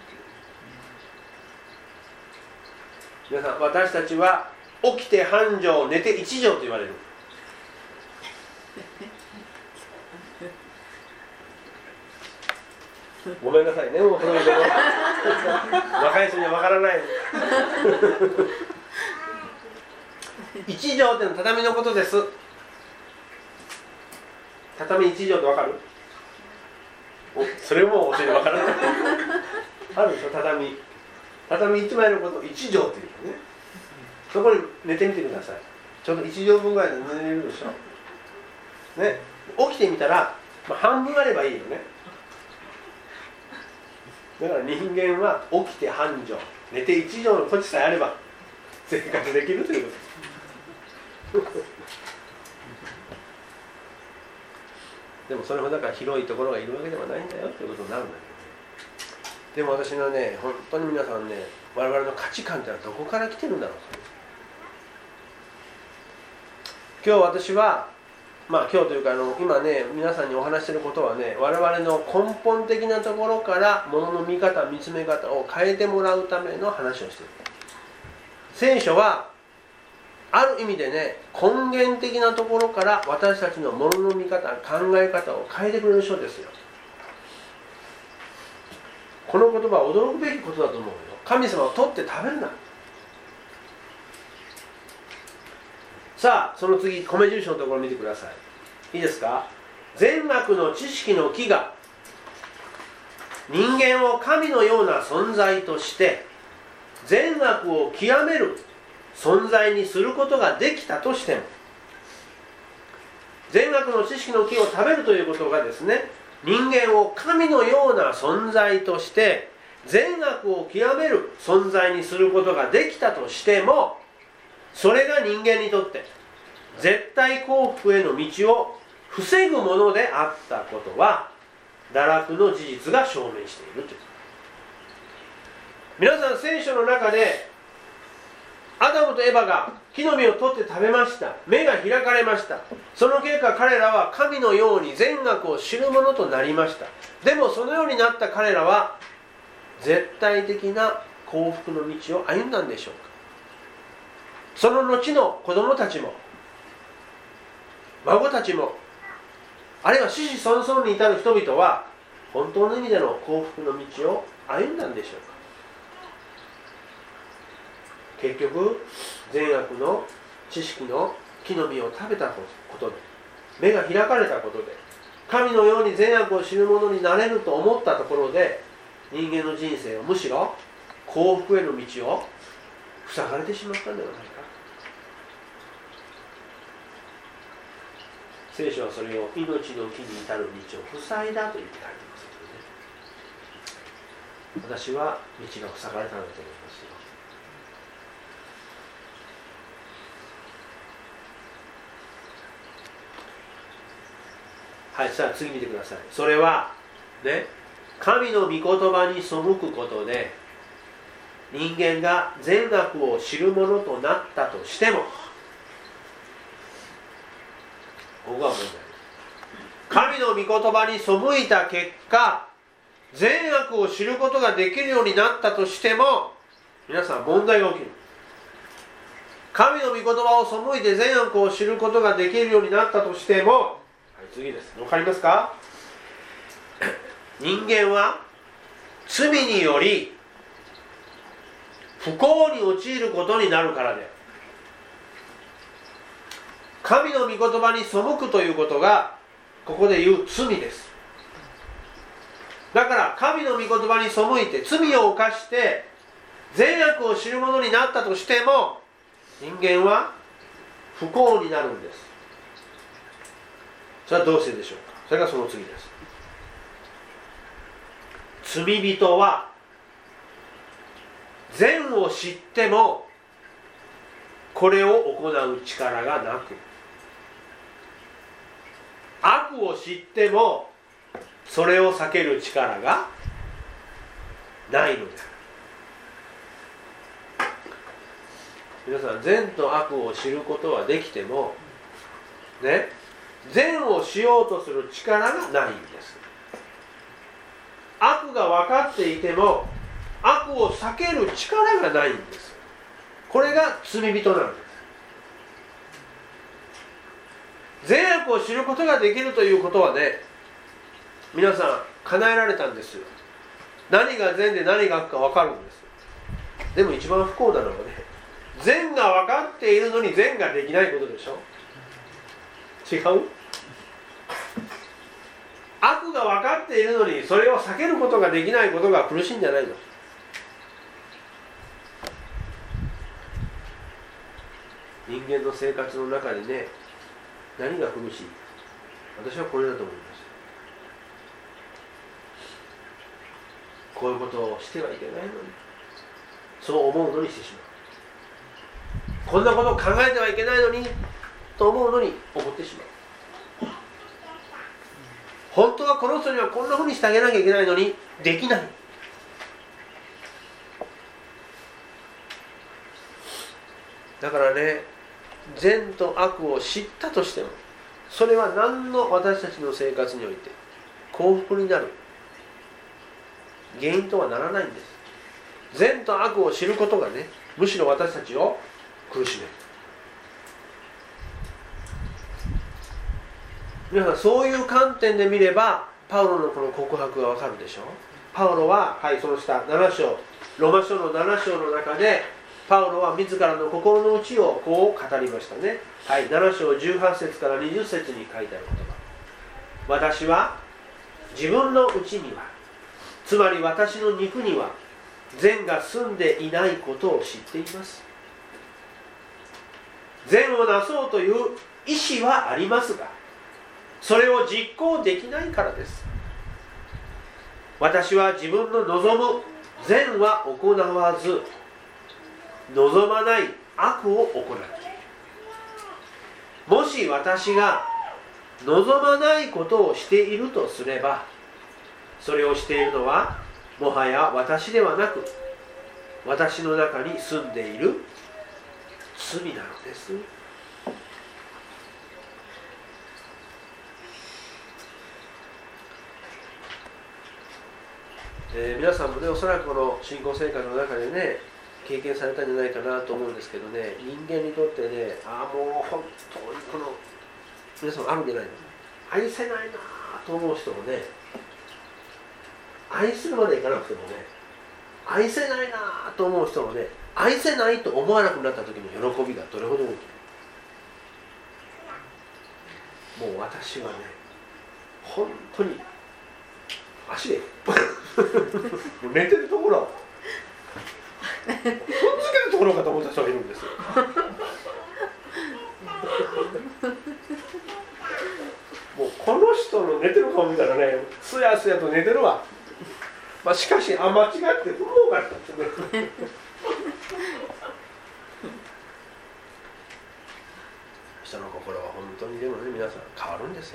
という皆さん私たちは起きて半畳寝て一畳と言われるごめんなさいねもうそういうこと若い人には分からない一畳ってのは畳のことです。畳一畳って分かる？おそれも教えて分からないあるでしょ畳畳一枚のことを一畳っていうねそこに寝てみてください。ちょうど一畳分ぐらいで寝れるでしょね。起きてみたら、まあ、半分あればいいよね。だから人間は起きて半畳寝て一畳の土地さえあれば生活できるということでもそれほどだから広いところがいるわけではないんだよということになるんだけど、ね、でも私のね本当に皆さんね我々の価値観ってのはどこから来てるんだろうか。今日私はまあ今日というかあの今ね皆さんにお話していることはね我々の根本的なところからものの見方見つめ方を変えてもらうための話をしている。聖書はある意味でね根源的なところから私たちのものの見方考え方を変えてくれる書ですよ。この言葉は驚くべきことだと思うよ。神様を取って食べるな。さあその次米印のところを見てください。いいですか。善悪の知識の木が人間を神のような存在として善悪を極める存在にすることができたとしても善悪の知識の木を食べるということがですね人間を神のような存在として善悪を極める存在にすることができたとしても、それが人間にとって絶対幸福への道を防ぐものであったことは堕落の事実が証明しているという。皆さん、聖書の中でアダムとエバが木の実を取って食べました。目が開かれました。その結果彼らは神のように善悪を知るものとなりました。でもそのようになった彼らは絶対的な幸福の道を歩んだんでしょうか。その後の子供たちも孫たちも、あるいは子々孫々に至る人々は本当の意味での幸福の道を歩んだんでしょうか。結局善悪の知識の木の実を食べたことで、目が開かれたことで、神のように善悪を知る者になれると思ったところで、人間の人生をむしろ幸福への道を塞がれてしまったんではないか。聖書はそれを命の木に至る道を塞いだというふうに書いてますよね。私は道が塞がれたんだと思いますよ。はい、さあ次見てください。それはね、神の御言葉に背くことで人間が善悪を知るものとなったとしても、ここが問題です。神の御言葉に背いた結果、善悪を知ることができるようになったとしても、皆さん問題が起きる。神の御言葉を背いて善悪を知ることができるようになったとしても、はい、次です。わかりますか？人間は罪により不幸に陥ることになるからで、神の御言葉に背くということがここで言う罪です。だから神の御言葉に背いて罪を犯して善悪を知る者になったとしても、人間は不幸になるんです。それはどうしてでしょうか。それがその次です。罪人は善を知ってもこれを行う力がなく、悪を知ってもそれを避ける力がないのである。皆さん、善と悪を知ることはできてもね、善をしようとする力がないんです。悪が分かっていても悪を避ける力がないんです。これが罪人なんです。善悪を知ることができるということはね、皆さん叶えられたんですよ。何が善で何が悪か分かるんです。でも一番不幸なのはね、善が分かっているのに善ができないことでしょ。違う？悪が分かっているのにそれを避けることができないことが苦しいんじゃないの。人間の生活の中でね、何が苦しい？私はこれだと思います。こういうことをしてはいけないのに、そう思うのにしてしまう。こんなことを考えてはいけないのにと思うのに思ってしまう。本当はこの人にはこんなふうにしてあげなきゃいけないのにできない。だからね、善と悪を知ったとしてもそれは何の私たちの生活において幸福になる原因とはならないんです。善と悪を知ることがね、むしろ私たちを苦しめる。皆さん、そういう観点で見ればパウロのこの告白がわかるでしょう。パウロは、はい、その下なな章、ローマ書のなな章の中でパウロは自らの心の内をこう語りましたね。はい、なな章じゅうはち節からにじゅう節に書いてある言葉。私は自分の内には、つまり私の肉には善が住んでいないことを知っています。善をなそうという意志はありますが、それを実行できないからです。 私は自分の望む善は行わず、望まない悪を行っている。もし私が望まないことをしているとすれば、それをしているのはもはや私ではなく、私の中に住んでいる罪なのです。えー、皆さんもね、おそらくこの信仰生活の中でね、経験されたんじゃないかなと思うんですけどね、人間にとってね、ああもう本当にこの皆さんあるんじゃないの、愛せないなと思う人もね、愛するまでいかなくてもね、愛せないなと思う人もね、愛せないと思わなくなった時の喜びがどれほど大きい。もう私はね、本当に足でもう寝てるところ踏んづけるところかと思った人がいるんですよ。もうこの人の寝てる顔見たらね、すやすやと寝てるわ。まあ、しかしあ間違って踏もうかったってね。人の心は本当にでもね、皆さん変わるんですよ。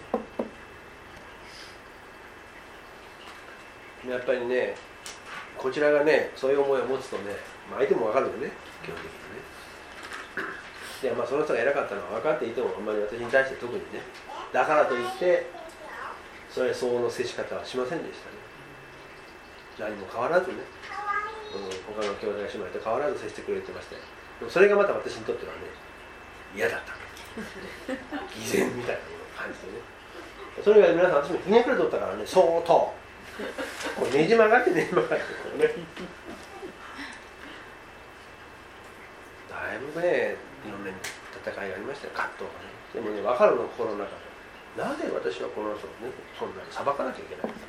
やっぱりね、こちらがね、そういう思いを持つとね、まあ、相手も分かるよね、基本的にね。で、まあ、その人が偉かったのは分かっていても、あんまり私に対して特にね、だからといって、それは相応の接し方はしませんでしたね。何も変わらずね、うん、他の兄弟姉妹と変わらず接してくれてましたよ。でもそれがまた私にとってはね、嫌だった。偽善みたいな感じでね。それが皆さん、私もひねくれとったからね、相当。こうねじ曲がってねじ曲がってこうね。だいぶね、いろんな戦いがありましたよ、葛藤がね。でもね、分かるの、心の中で。なぜ私はこの人をね、そんなに裁かなきゃいけないのか。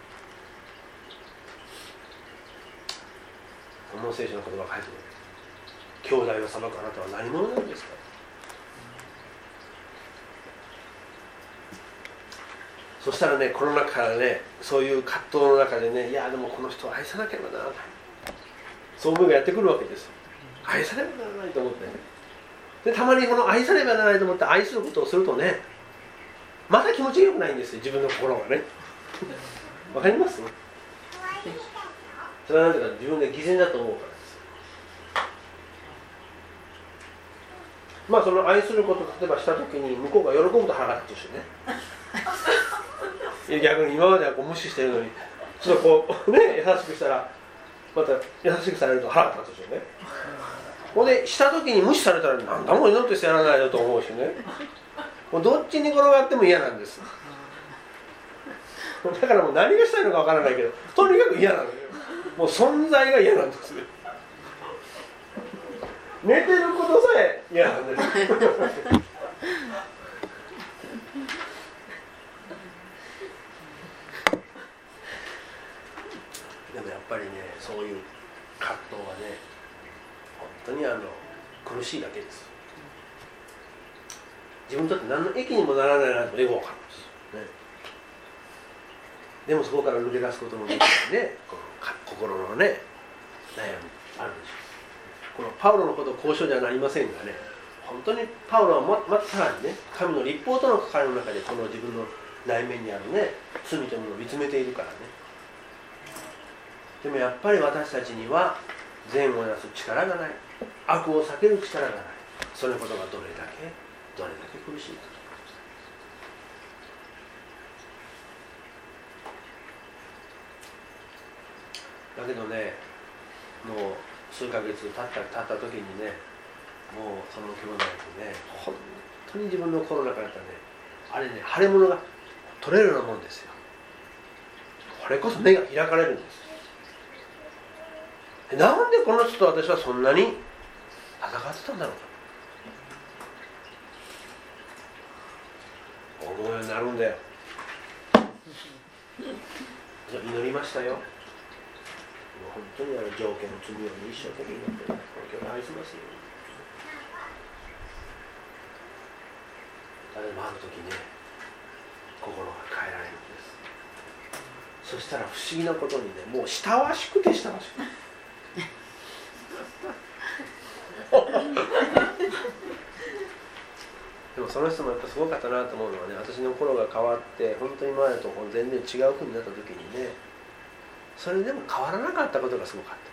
この聖書の言葉が書いてある。兄弟を裁くあなたは何者なんですか。そしたらね、この中からね、そういう葛藤の中でね、いやでもこの人を愛さなければならない、そういう思いがやってくるわけですよ。愛さねばならないと思って、ね、でたまにこの愛さねばならないと思って愛することをするとね、また気持ちが良くないんですよ、自分の心がね。わかります？それは何ていうか、自分が偽善だと思うからです。まあその愛することを例えばしたときに向こうが喜ぶと腹が立つしね。逆に今まではこう無視してるのに、ちょっとこうね、優しくしたらまた優しくされると腹が立つしね。ほんでしたときに無視されたらなんだもん祈ってしてやらないよと思うしね。もうどっちに転がっても嫌なんです。だからもう何がしたいのかわからないけど、とにかく嫌なのよ。もう存在が嫌なんですよ。寝てることさえ嫌なんです。でもやっぱりね、そういう葛藤はね、本当にあの苦しいだけです。自分にとって何の益にもならないなとよくわかるんです、ね。でもそこから抜け出すこともできないね、この心のね、悩みあるでしょう。このパウロのこと交渉じゃなりませんがね、本当にパウロはままたさらにね、神の立法との関わりの中でこの自分の内面にあるね、罪というものを見つめているからね。でもやっぱり私たちには善をなす力がない、悪を避ける力がない。そのことがどれだけどれだけ苦しいか。だけどね、もう数ヶ月経った経った時にね、もうその兄弟とね、本当に自分の心の中だったね、あれね、腫れ物が取れるようなもんですよ。これこそ目が開かれるんです。なんでこの人と私はそんなに戦ってたんだろうか、思うようになるんだよ。じゃあ祈りましたよ。もう本当にあの条件の罪を一生懸命祈って、この教会愛しますよ。でもある時ね、心が変えられるんです。 そしたら不思議なことにね、もう親しくて親しくてでもその人もやっぱすごかったなと思うのはね、私の心が変わって本当に前と全然違う風になった時にね、それでも変わらなかったことがすごかった。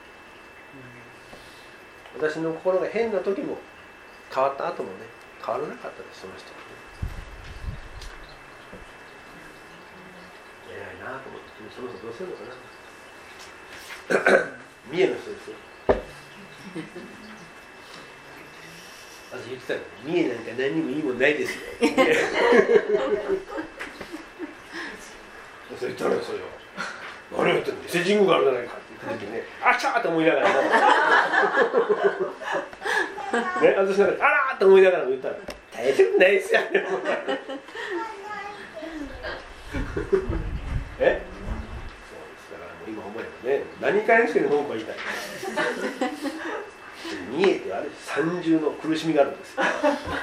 私の心が変な時も変わった後もね、変わらなかったです、その人はね。偉いなと思って、その人どうするのかな三重の人ですよ私言ってたけど、三重なんか何にもいいもんないですよそれ言ったらそれを何を言ってんの、伊勢神宮があるじゃないかって言った時にね、あっちゃーと思いながらもね、私なんかあらーと思いながらも言ったら大丈夫ないですよねえ、そうですからもう今思えばね、何かにつけて文句は言いたい見えてある三重の苦しみがあるんですよ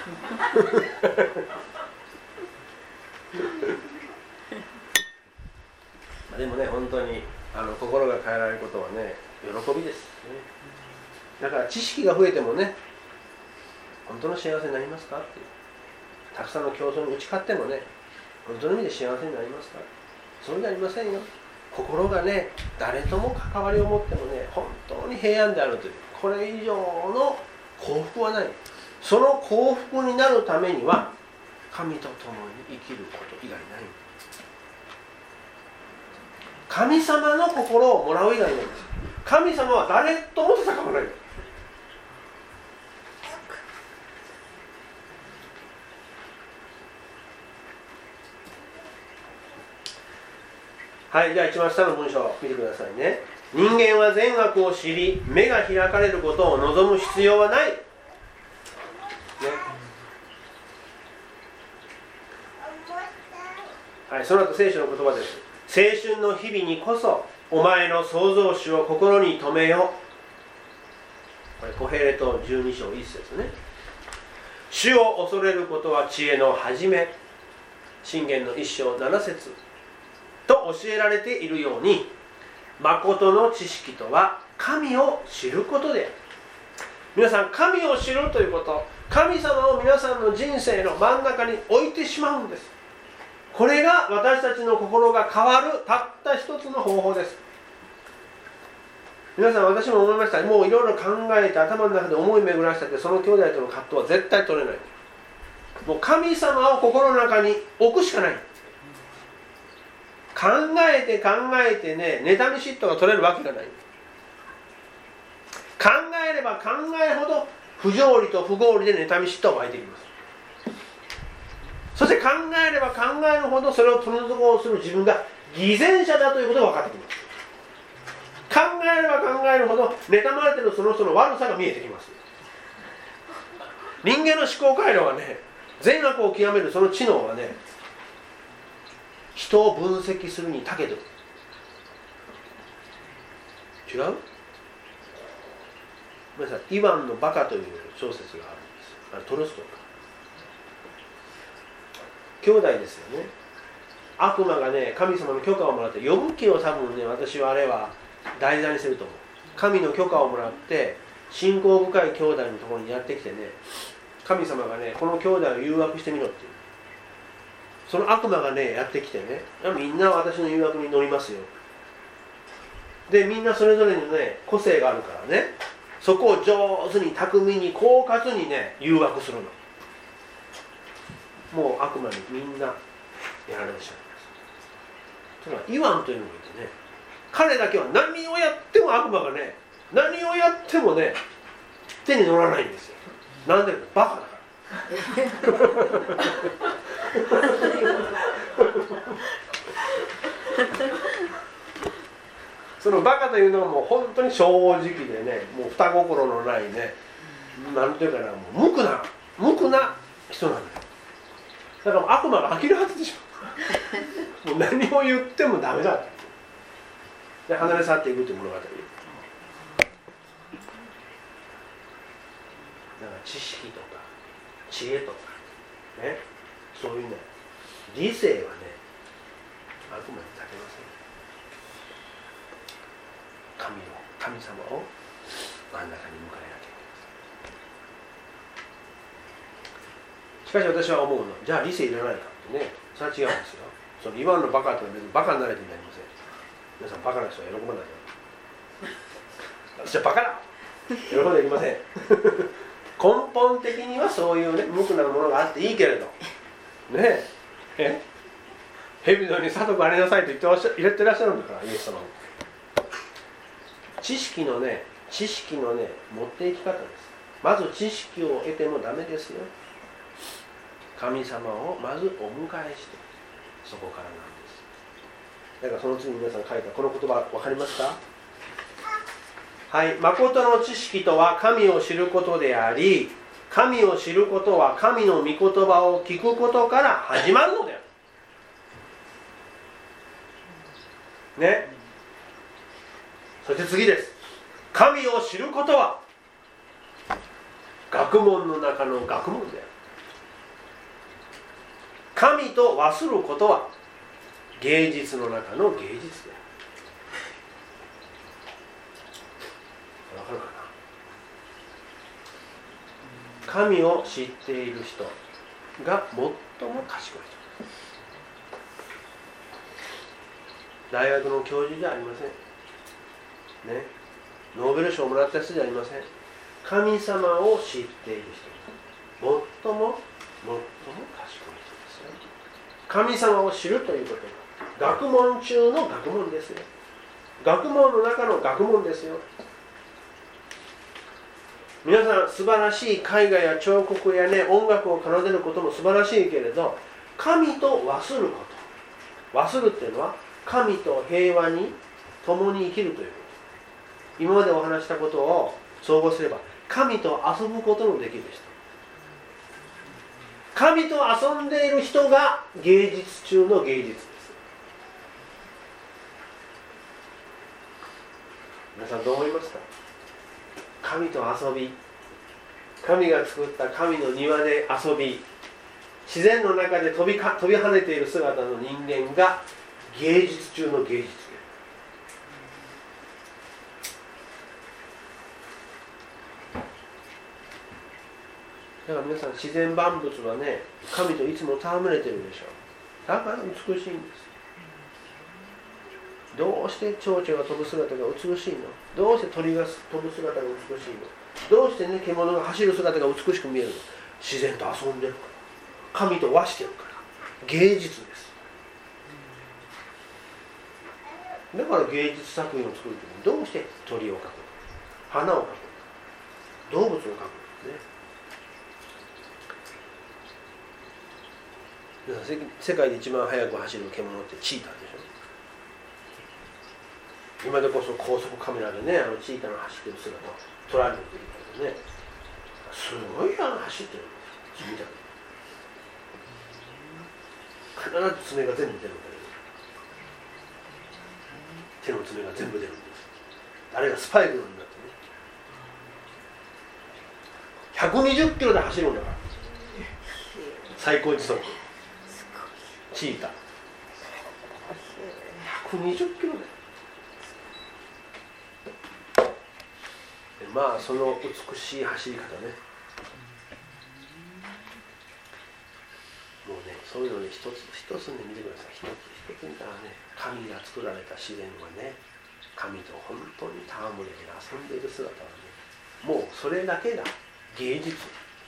まあでもね、本当にあの心が変えられることはね、喜びです、ね、だから知識が増えてもね、本当の幸せになりますかっていう、たくさんの競争に打ち勝ってもね、本当の意味で幸せになりますか、そうじゃありませんよ。心がね、誰とも関わりを持ってもね、本当に平安であるという、これ以上の幸福はない。その幸福になるためには神と共に生きること以外ない。神様の心をもらう以外ないんです。神様は誰とも戦わない。はい、じゃあ一番下の文章を見てくださいね。人間は善悪を知り、目が開かれることを望む必要はない、ね、はい、その後聖書の言葉です。青春の日々にこそお前の創造主を心に留めよ。これコヘレトじゅうに章いっ節ね。主を恐れることは知恵の始め。箴言のいっ章なな節と教えられているように、誠の知識とは神を知ることである。皆さん、神を知るということ、神様を皆さんの人生の真ん中に置いてしまうんです。これが私たちの心が変わるたった一つの方法です。皆さん、私も思いました。もういろいろ考えて頭の中で思い巡らせて、その兄弟との葛藤は絶対取れない。もう神様を心の中に置くしかない。考えて考えてね、妬み嫉妬が取れるわけがない。考えれば考えるほど不条理と不合理で妬み嫉妬が湧いてきます。そして考えれば考えるほどそれを取り除こうとする自分が偽善者だということが分かってきます。考えれば考えるほど妬まれているその人の悪さが見えてきます。人間の思考回路はね、善悪を極めるその知能はね、人を分析するに長けてる。違う？ごめんなさい、イワンのバカという小説があるんです。あれトルストイか。兄弟ですよね。悪魔がね、神様の許可をもらって、呼ぶ気を多分ね、私はあれは題材にすると思う。神の許可をもらって信仰深い兄弟のところにやってきてね、神様がね、この兄弟を誘惑してみろっていう。その悪魔がね、やってきてね、みんな私の誘惑に乗りますよ。で、みんなそれぞれのね、個性があるからね、そこを上手に巧みに狡猾にね、誘惑するの。もう悪魔にみんなやられてしまいます。ただイワンというのがいてね、彼だけは何をやっても悪魔がね、何をやってもね、手に乗らないんですよ。なんでバカだから。そのバカというのはもう本当に正直でね、もう二心のないね、なんていうかな、もう無垢な無垢な人なんだよ。だから悪魔が呆れ果ててしまう。もう何を言ってもダメだで離れ去っていくという物語。だから知識とか知恵とかね、そういうね、理性はね、悪魔に立てません。 神様を真ん中に迎えなきゃいけない。しかし私は思うの、じゃあ理性いらないかってね、それは違うんですよ。その言わんのバカってのは別にバカになれてになりません。皆さんバカな人は喜ばないよ。私はバカだ喜んではいけません根本的にはそういうね無垢なものがあっていいけれどねえ蛇のように里がありなさいと言ってらっしゃ言ってらっしゃるんだから、イエス様も。知識のね知識のね持っていき方です。まず知識を得てもダメですよ。神様をまずお迎えしてそこからなんです。だからその次に皆さん書いたこの言葉分かりますか？はい、誠の知識とは神を知ることであり、神を知ることは神の御言葉を聞くことから始まるのである。ね。そして次です。神を知ることは学問の中の学問である。神と和することは芸術の中の芸術である。わかるかな？神を知っている人が最も賢い人。大学の教授じゃありません。ね、ノーベル賞をもらった人じゃありません。神様を知っている人が最も最も賢い人ですよ。神様を知るということが学問中の学問ですよ。学問の中の学問ですよ。皆さん素晴らしい絵画や彫刻やね音楽を奏でることも素晴らしいけれど、神と和すること、和するっていうのは神と平和に共に生きるということ。今までお話したことを総合すれば神と遊ぶことのできる人、神と遊んでいる人が芸術中の芸術です。皆さんどう思いますか？神と遊び、神が作った神の庭で遊び、自然の中で飛びか、飛び跳ねている姿の人間が芸術中の芸術で、だから皆さん自然万物はね神といつも戯れてるでしょう。だから美しいんです。どうして蝶々が飛ぶ姿が美しいの？どうして鳥が飛ぶ姿が美しいの？どうしてね獣が走る姿が美しく見えるの？自然と遊んでるから、神と和してるから、芸術です。だから芸術作品を作るときにどうして鳥を描くの？花を描くの？動物を描くのね。世界で一番速く走る獣ってチーターでしょ。今でこそ高速カメラでねあのチーターの走ってる姿を捉えるっていうけどね、すごいあの走ってるんですよ。必ず爪が全部出るんだけど、手の爪が全部出るんです。あれがスパイクになってねひゃくにじゅっキロで走るんだから最高時速チーターひゃくにじゅっキロで、まあその美しい走り方ね、もうねそういうのね一つ一つね見てください。一つ一つ見たらね神が作られた自然はね神と本当に戯れて遊んでいる姿はねもうそれだけが芸術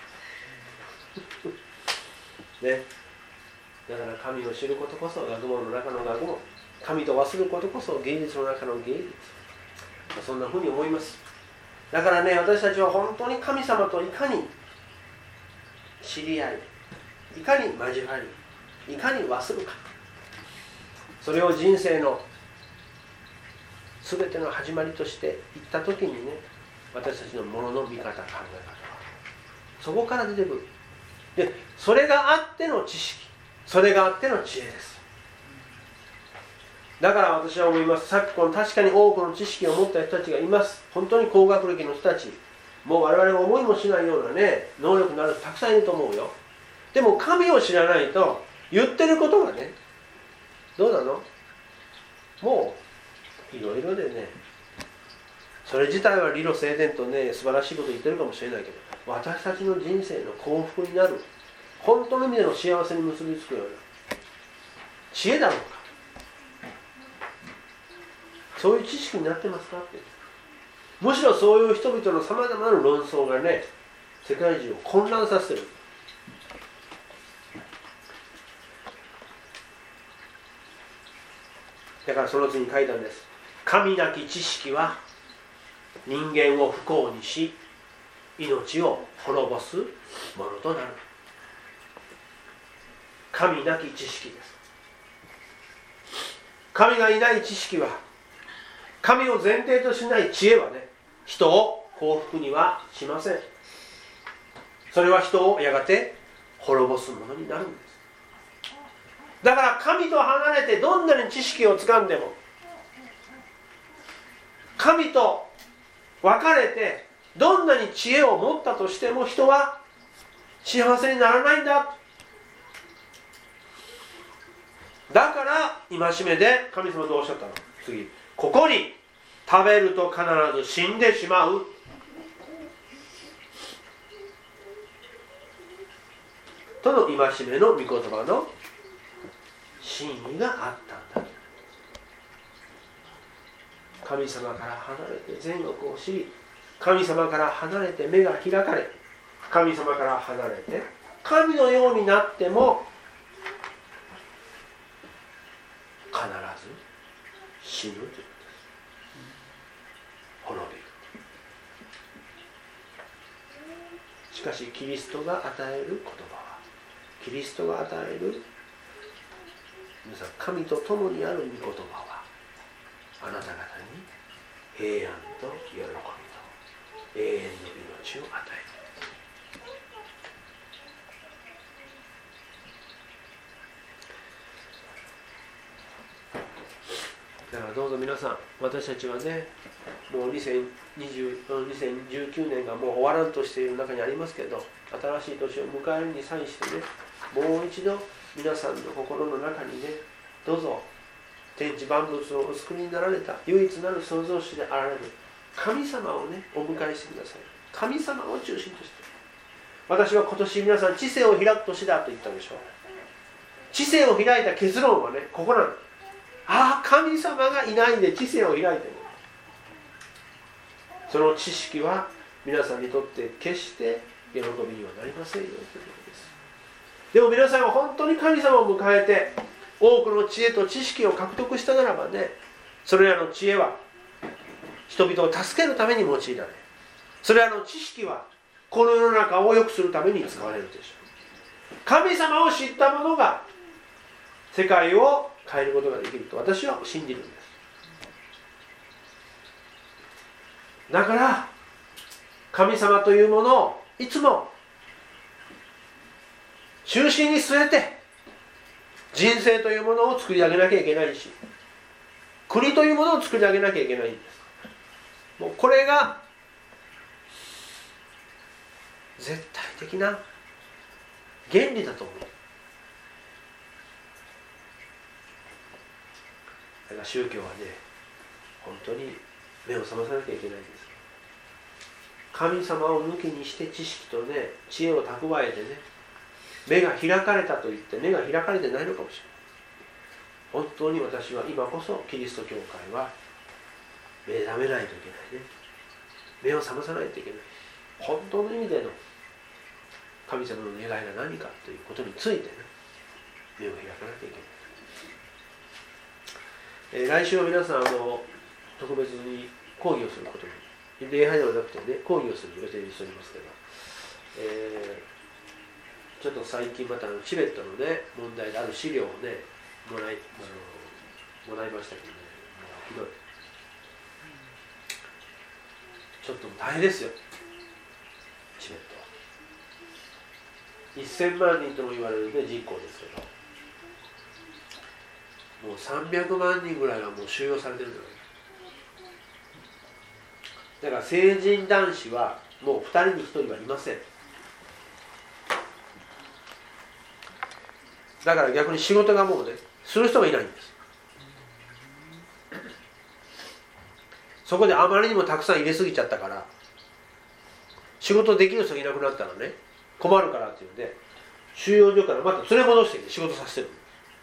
ね。だから神を知ることこそ学問の中の学問、神と和することこそ芸術の中の芸術、そんなふうに思います。だからね私たちは本当に神様といかに知り合い、いかに交わり、いかに和するか、それを人生の全ての始まりとしていった時にね私たちのものの見方、考え方はそこから出てくる。でそれがあっての知識、それがあっての知恵です。だから私は思います。昨今確かに多くの知識を持った人たちがいます。本当に高学歴の人たち、もう我々が思いもしないようなね能力のある人たくさんいると思うよ。でも神を知らないと言ってることがねどうなの？もういろいろでねそれ自体は理路整然とね素晴らしいこと言ってるかもしれないけど、私たちの人生の幸福になる本当の意味での幸せに結びつくような知恵だろうか、そういう知識になってますかって。むしろそういう人々のさまざまな論争がね世界中を混乱させてる。だからその次に書いたんです。神なき知識は人間を不幸にし命を滅ぼすものとなる。神なき知識です。神がいない知識は、神を前提としない知恵はね、人を幸福にはしません。それは人をやがて滅ぼすものになるんです。だから神と離れてどんなに知識をつかんでも、神と別れてどんなに知恵を持ったとしても人は幸せにならないんだ。だから戒めで神様とおっしゃったの。次、ここに食べると必ず死んでしまうとの戒めの御言葉の真意があったんだ。神様から離れて善悪を知り、神様から離れて目が開かれ、神様から離れて神のようになっても必ず死ぬということです。滅びる。しかしキリストが与える言葉は、キリストが与える皆さん神と共にある御言葉は、あなた方に平安と喜びと永遠の命を与える。だからどうぞ皆さん、私たちはね、もうにせんにじゅう、にせんじゅうきゅうねんがもう終わらんとしている中にありますけど、新しい年を迎えるに際してね、もう一度皆さんの心の中にね、どうぞ天地万物をお作りになられた唯一なる創造主であられる神様をね、お迎えしてください。神様を中心として。私は今年皆さん知性を開く年だと言ったでしょう。知性を開いた結論はね、ここなの。ああ、神様がいないんで知性を開いてる。その知識は皆さんにとって決して喜びにはなりませんよということです。でも皆さんは本当に神様を迎えて多くの知恵と知識を獲得したならばね、それらの知恵は人々を助けるために用いられ、それらの知識はこの世の中を良くするために使われるでしょう。神様を知った者が世界を変えることができると私は信じるんです。だから神様というものをいつも中心に据えて人生というものを作り上げなきゃいけないし、国というものを作り上げなきゃいけないんです。もうこれが絶対的な原理だと思う。だから宗教はね、本当に目を覚まさなきゃいけないんです。神様を抜きにして知識とね、知恵を蓄えてね、目が開かれたと言って目が開かれてないのかもしれない。本当に私は今こそキリスト教会は目覚めないといけないね。目を覚まさないといけない。本当の意味での神様の願いが何かということについてね、目を開かなきゃいけない。えー、来週は皆さんあの特別に講義をすることに、礼拝ではなくてね、講義をする予定にしておりますけど、えー、ちょっと最近またチベットのね問題である資料をねもらい、あのもらいましたけどね、ひどい。ちょっと大変ですよ、チベットは。せんまんにんとも言われる、ね、人口ですけど、もうさんびゃくまんにんぐらいはもう収容されてるんだよ。だから成人男子はもうふたりにひとりはいません。だから逆に仕事がもうねする人がいないんです。 そこであまりにもたくさん入れすぎちゃったから仕事できる人がいなくなったらね困るからっていうんで収容所からまた連れ戻してきて仕事させてる。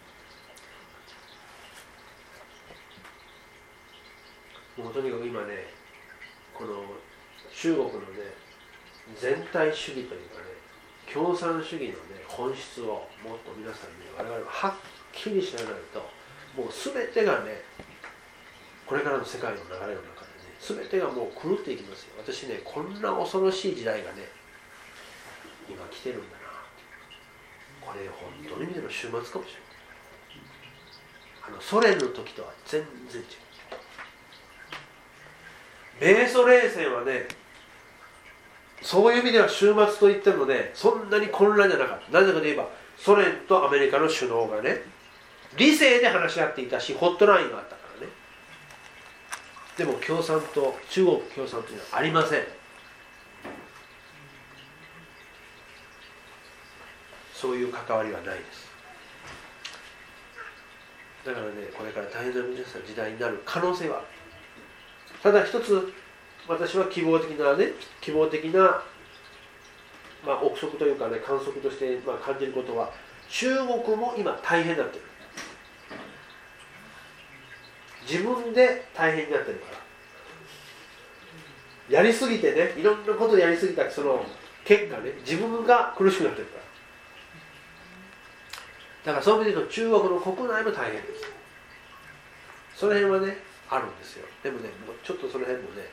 もうとにかく今ねこの中国のね全体主義というかね共産主義のね本質をもっと皆さんに、ね、我々ははっきり知らないともう全てがねこれからの世界の流れの中でね全てがもう狂っていきますよ。私ねこんな恐ろしい時代がね今来てるんだな。これ本当に見ての終末かもしれない。あのソ連の時とは全然違う。米ソ冷戦はねそういう意味では終末と言ってもねそんなに混乱じゃなかった。なぜかといえばソ連とアメリカの首脳がね理性で話し合っていたしホットラインがあったからね。でも共産党中国共産党にはありません。そういう関わりはないです。だからねこれから大変な時代になる可能性はある。ただ一つ私は希望的なね希望的な、まあ、憶測というかね観測として、まあ、感じることは中国も今大変になってる。自分で大変になってるからやりすぎてねいろんなことやりすぎたその結果ね自分が苦しくなってるからだからそういう意味で言うと中国の国内も大変です。その辺はねあるんですよ。でもねもうちょっとその辺もね、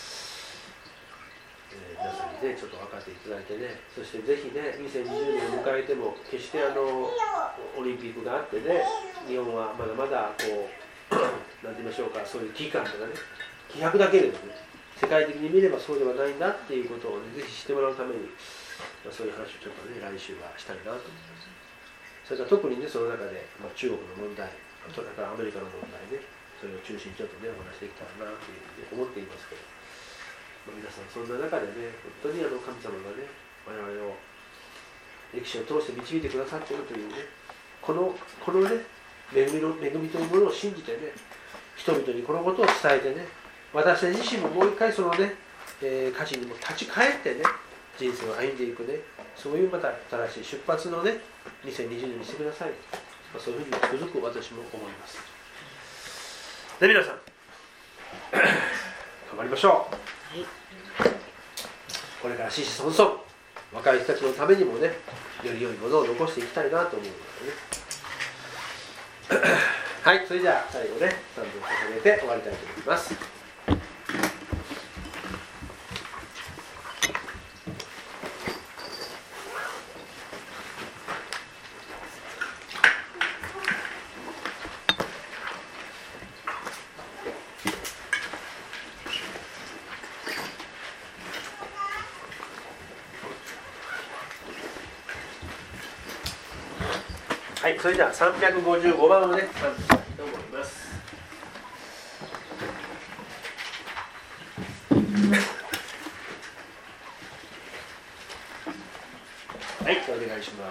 えー、皆さんにねちょっと分かっていただいてねそしてぜひねにせんにじゅうねんを迎えても決してあのオリンピックがあってね日本はまだまだこうなんて言いましょうかそういう危機感とかね希薄だけれどね世界的に見ればそうではないんだっていうことをねぜひ知ってもらうために、まあ、そういう話をちょっとね来週はしたいなと思います。それから特にねその中で、まあ、中国の問題それからアメリカの問題ねそれを中心にちょっとねお話できたらなというふうに思っていますけど、まあ、皆さんそんな中でね本当にあの神様がね我々を歴史を通して導いてくださっているというねこのこのね恵みの恵みというものを信じてね人々にこのことを伝えてね私自身ももう一回そのね、えー、価値にも立ち返ってね人生を歩んでいくねそういうまた新しい出発のねにせんにじゅうねんにしてください、まあ、そういうふうにつくづく私も思います。で皆さん頑張りましょう、はい、これから子々孫々若い人たちのためにもねより良いものを残していきたいなと思うのでねはい、それじゃあ最後ね賛美を捧げて終わりたいと思います。はい、それではさんびゃくごじゅうごばんをね賛美したいと思います。はい、お願いします。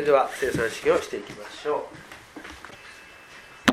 では生産式をしていきましょう。